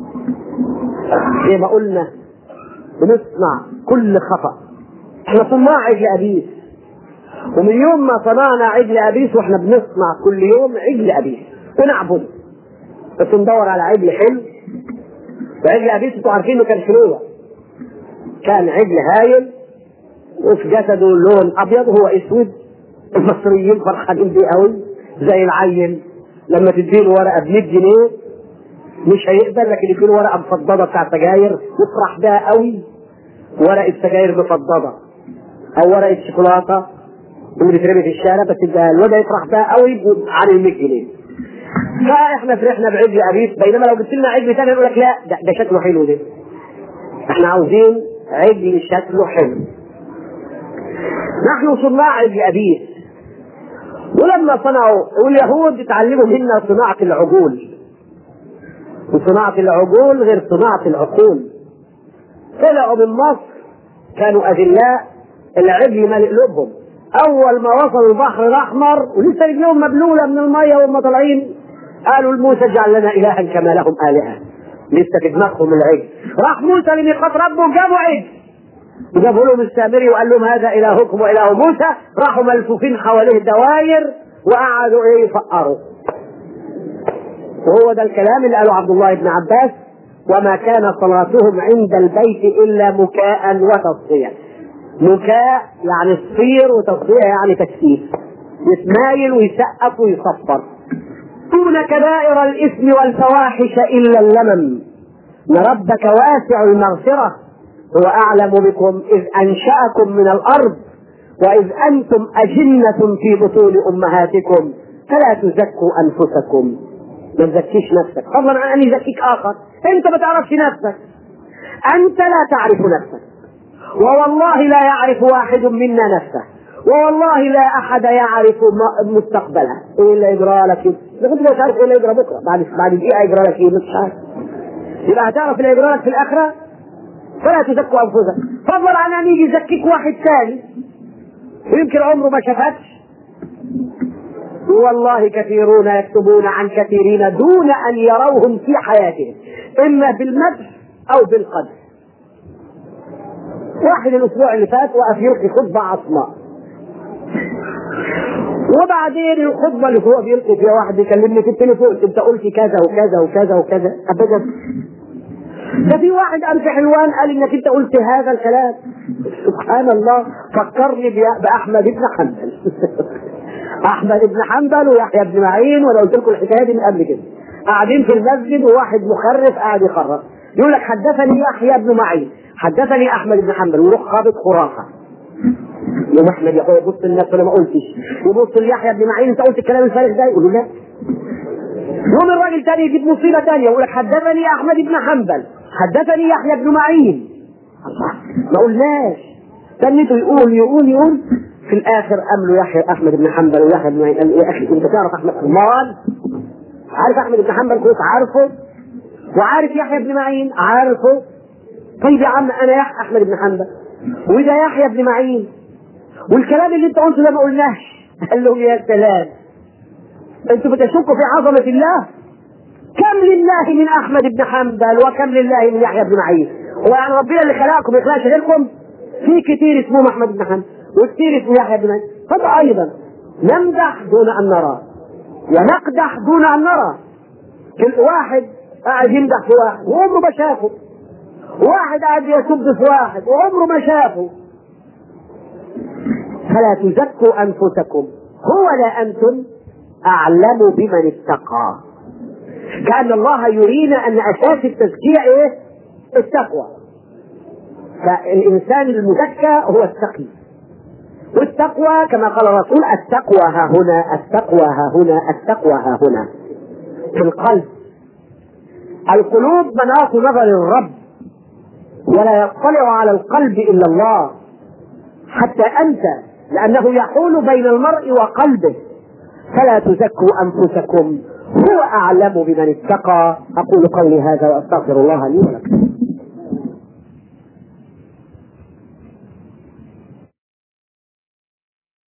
زي ما قلنا بنصنع كل خطأ. احنا صناع عجل ابيس، ومن يوم ما صنعنا عجل ابيس واحنا بنصنع كل يوم عجل ابيس ونعبد، بس ندور على عجل حلو. وعجل ابيس انتوا عارفين انه كان حلوه، كان عجل هايل وفي جسده لون ابيض وهو اسود. المصريين فرحانين بيه قوي، زي العين لما تديله ورقه ب 100 جنيه مش هيقبل، لكن يديله ورقه مفضضه بتاع سجاير يفرح بها قوي. ورقه سجاير مفضضه او ورقه شوكولاته اللي بترمي في الشارع، بس الواد يفرح بها قوي عن ال 100 جنيه. فاحنا فرحنا بعجل ابيس، بينما لو جبت لنا عجل ثاني يقول لك لا ده شكله حلو، ده احنا عاوزين عجل شكله حلو. نحن صناع عجل ابيس، ولما صنعوا واليهود اتعلموا منا صناعة العقول، وصناعة العقول غير صناعة العقول. طلعوا من مصر كانوا أذلاء، العجل مالئ قلوبهم. أول ما وصلوا البحر الأحمر ولسه رجلهم مبلولة من المية وهم طالعين، قالوا لموسى اجعل لنا إلها كما لهم آلهة. لسه في دماغهم العجل. راح موسى لميقات ربه وجابوا عجل، وجابوا لهم السامري وقال لهم هذا إلهكم وإله موسى. راحوا ملفوفين حواليه دواير وقعدوا يفقروا. وهو ده الكلام اللي قاله عبد الله بن عباس: وما كان صلاتهم عند البيت إلا مكاء وتصفية. مكاء يعني الصير، وتصفية يعني تكسير، يتمايل ويسقف ويصفر. دون كبائر الإثم والفواحش إلا اللمم، ربك واسع المغفرة، هو أعلم بكم إذ أنشأكم من الأرض وإذ أنتم أجنة في بطون أمهاتكم فلا تزكوا أنفسكم. ما تزكيش نفسك، فضلا عن أن يزكيك آخر. أنت ما تعرفش نفسك، أنت لا تعرف نفسك، ووالله لا يعرف واحد منا نفسه، ووالله لا أحد يعرف مستقبله. إيه اللي يجرى لك؟ لكن مش عارف إيه اللي يجرى بكرة، بعد دقيقة يجرى لك إيه؟ مش عارف. يبقى هتعرف اللي يجرى لك في الآخرة. فلا تزكوا أنفسكم، فضلا عن أن يجي يزكيك واحد ثاني ويمكن عمره ما شافكش. والله كثيرون يكتبون عن كثيرين دون أن يروهم في حياتهم، إما بالمدح أو بالقدر. واحد الاسبوع اللي فات وقف يلقي خطبه عصماء، وبعدين الخطبه اللي هو بيلقي فيها واحد يكلمني في التليفون، انت قلت كذا وكذا وكذا وكذا. ابدا، ده في واحد قام في حلوان قال انك انت قلت هذا الكلام. سبحان الله، فكرني باحمد بن حنبل. احمد بن حنبل ويحيى بن معين، وانا قلت لكم الحكايه دي من قبل كده. قاعدين في المسجد وواحد مخرف قاعد يخرف، يقول لك حدثني يحيى بن معين، حدثني احمد بن حنبل، ويروح خابط خرافه. يوم احمد يا اخويا يبص للناس انا ما قلتش، يبص ليحيى بن معين انت قلت الكلام الفارغ ده، يقول له لا. يوم الراجل تاني يجيب مصيبه تانيه يقول لك حدثني احمد بن حنبل، حدثني يحيى بن معين. الله، ما قلناش. تنيته يقول في الاخر قام له يحيى احمد بن حنبل ويحيى بن معين قال يا اخي انت تعرف احمد حنبل؟ عارف احمد بن حنبل كويس، عارفه، وعارف يحيى بن معين عارفه. طيب يا عم انا احمد بن حنبل وده يحيى بن معين، والكلام اللي انت قلته ده ما قلناش. قال له يا سلام، انتوا بتشكوا في عظمه الله؟ كم لله من احمد بن حنبل وكم لله من يحيى بن معين. هو يعني ربنا اللي خلقكم ما يخلقش غيركم؟ في كتير اسمه احمد بن حنبل وكتير اسمه يحيى بن معين. فايضا نمدح دون ان نرى ونقدح دون ان نرى. كل واحد قاعد يمدح في واحد وعمره ما شافه، واحد قاعد يسب في واحد وعمره ما شافه. فلا تزكوا انفسكم، هو لا انتم اعلم بمن اتقى. كأن الله يرينا ان اساس التزكية ايه؟ التقوى. فالانسان المزكى هو التقي، والتقوى كما قال الرسول التقوى ها هنا، التقوى ها هنا، التقوى ها هنا في القلب. القلوب مناط نظر الرب، ولا يطلع على القلب الا الله، حتى انت، لانه يحول بين المرء وقلبه. فلا تزكوا انفسكم، هو اعلم بمن اتقى. اقول قولي هذا واستغفر الله لي ولكم.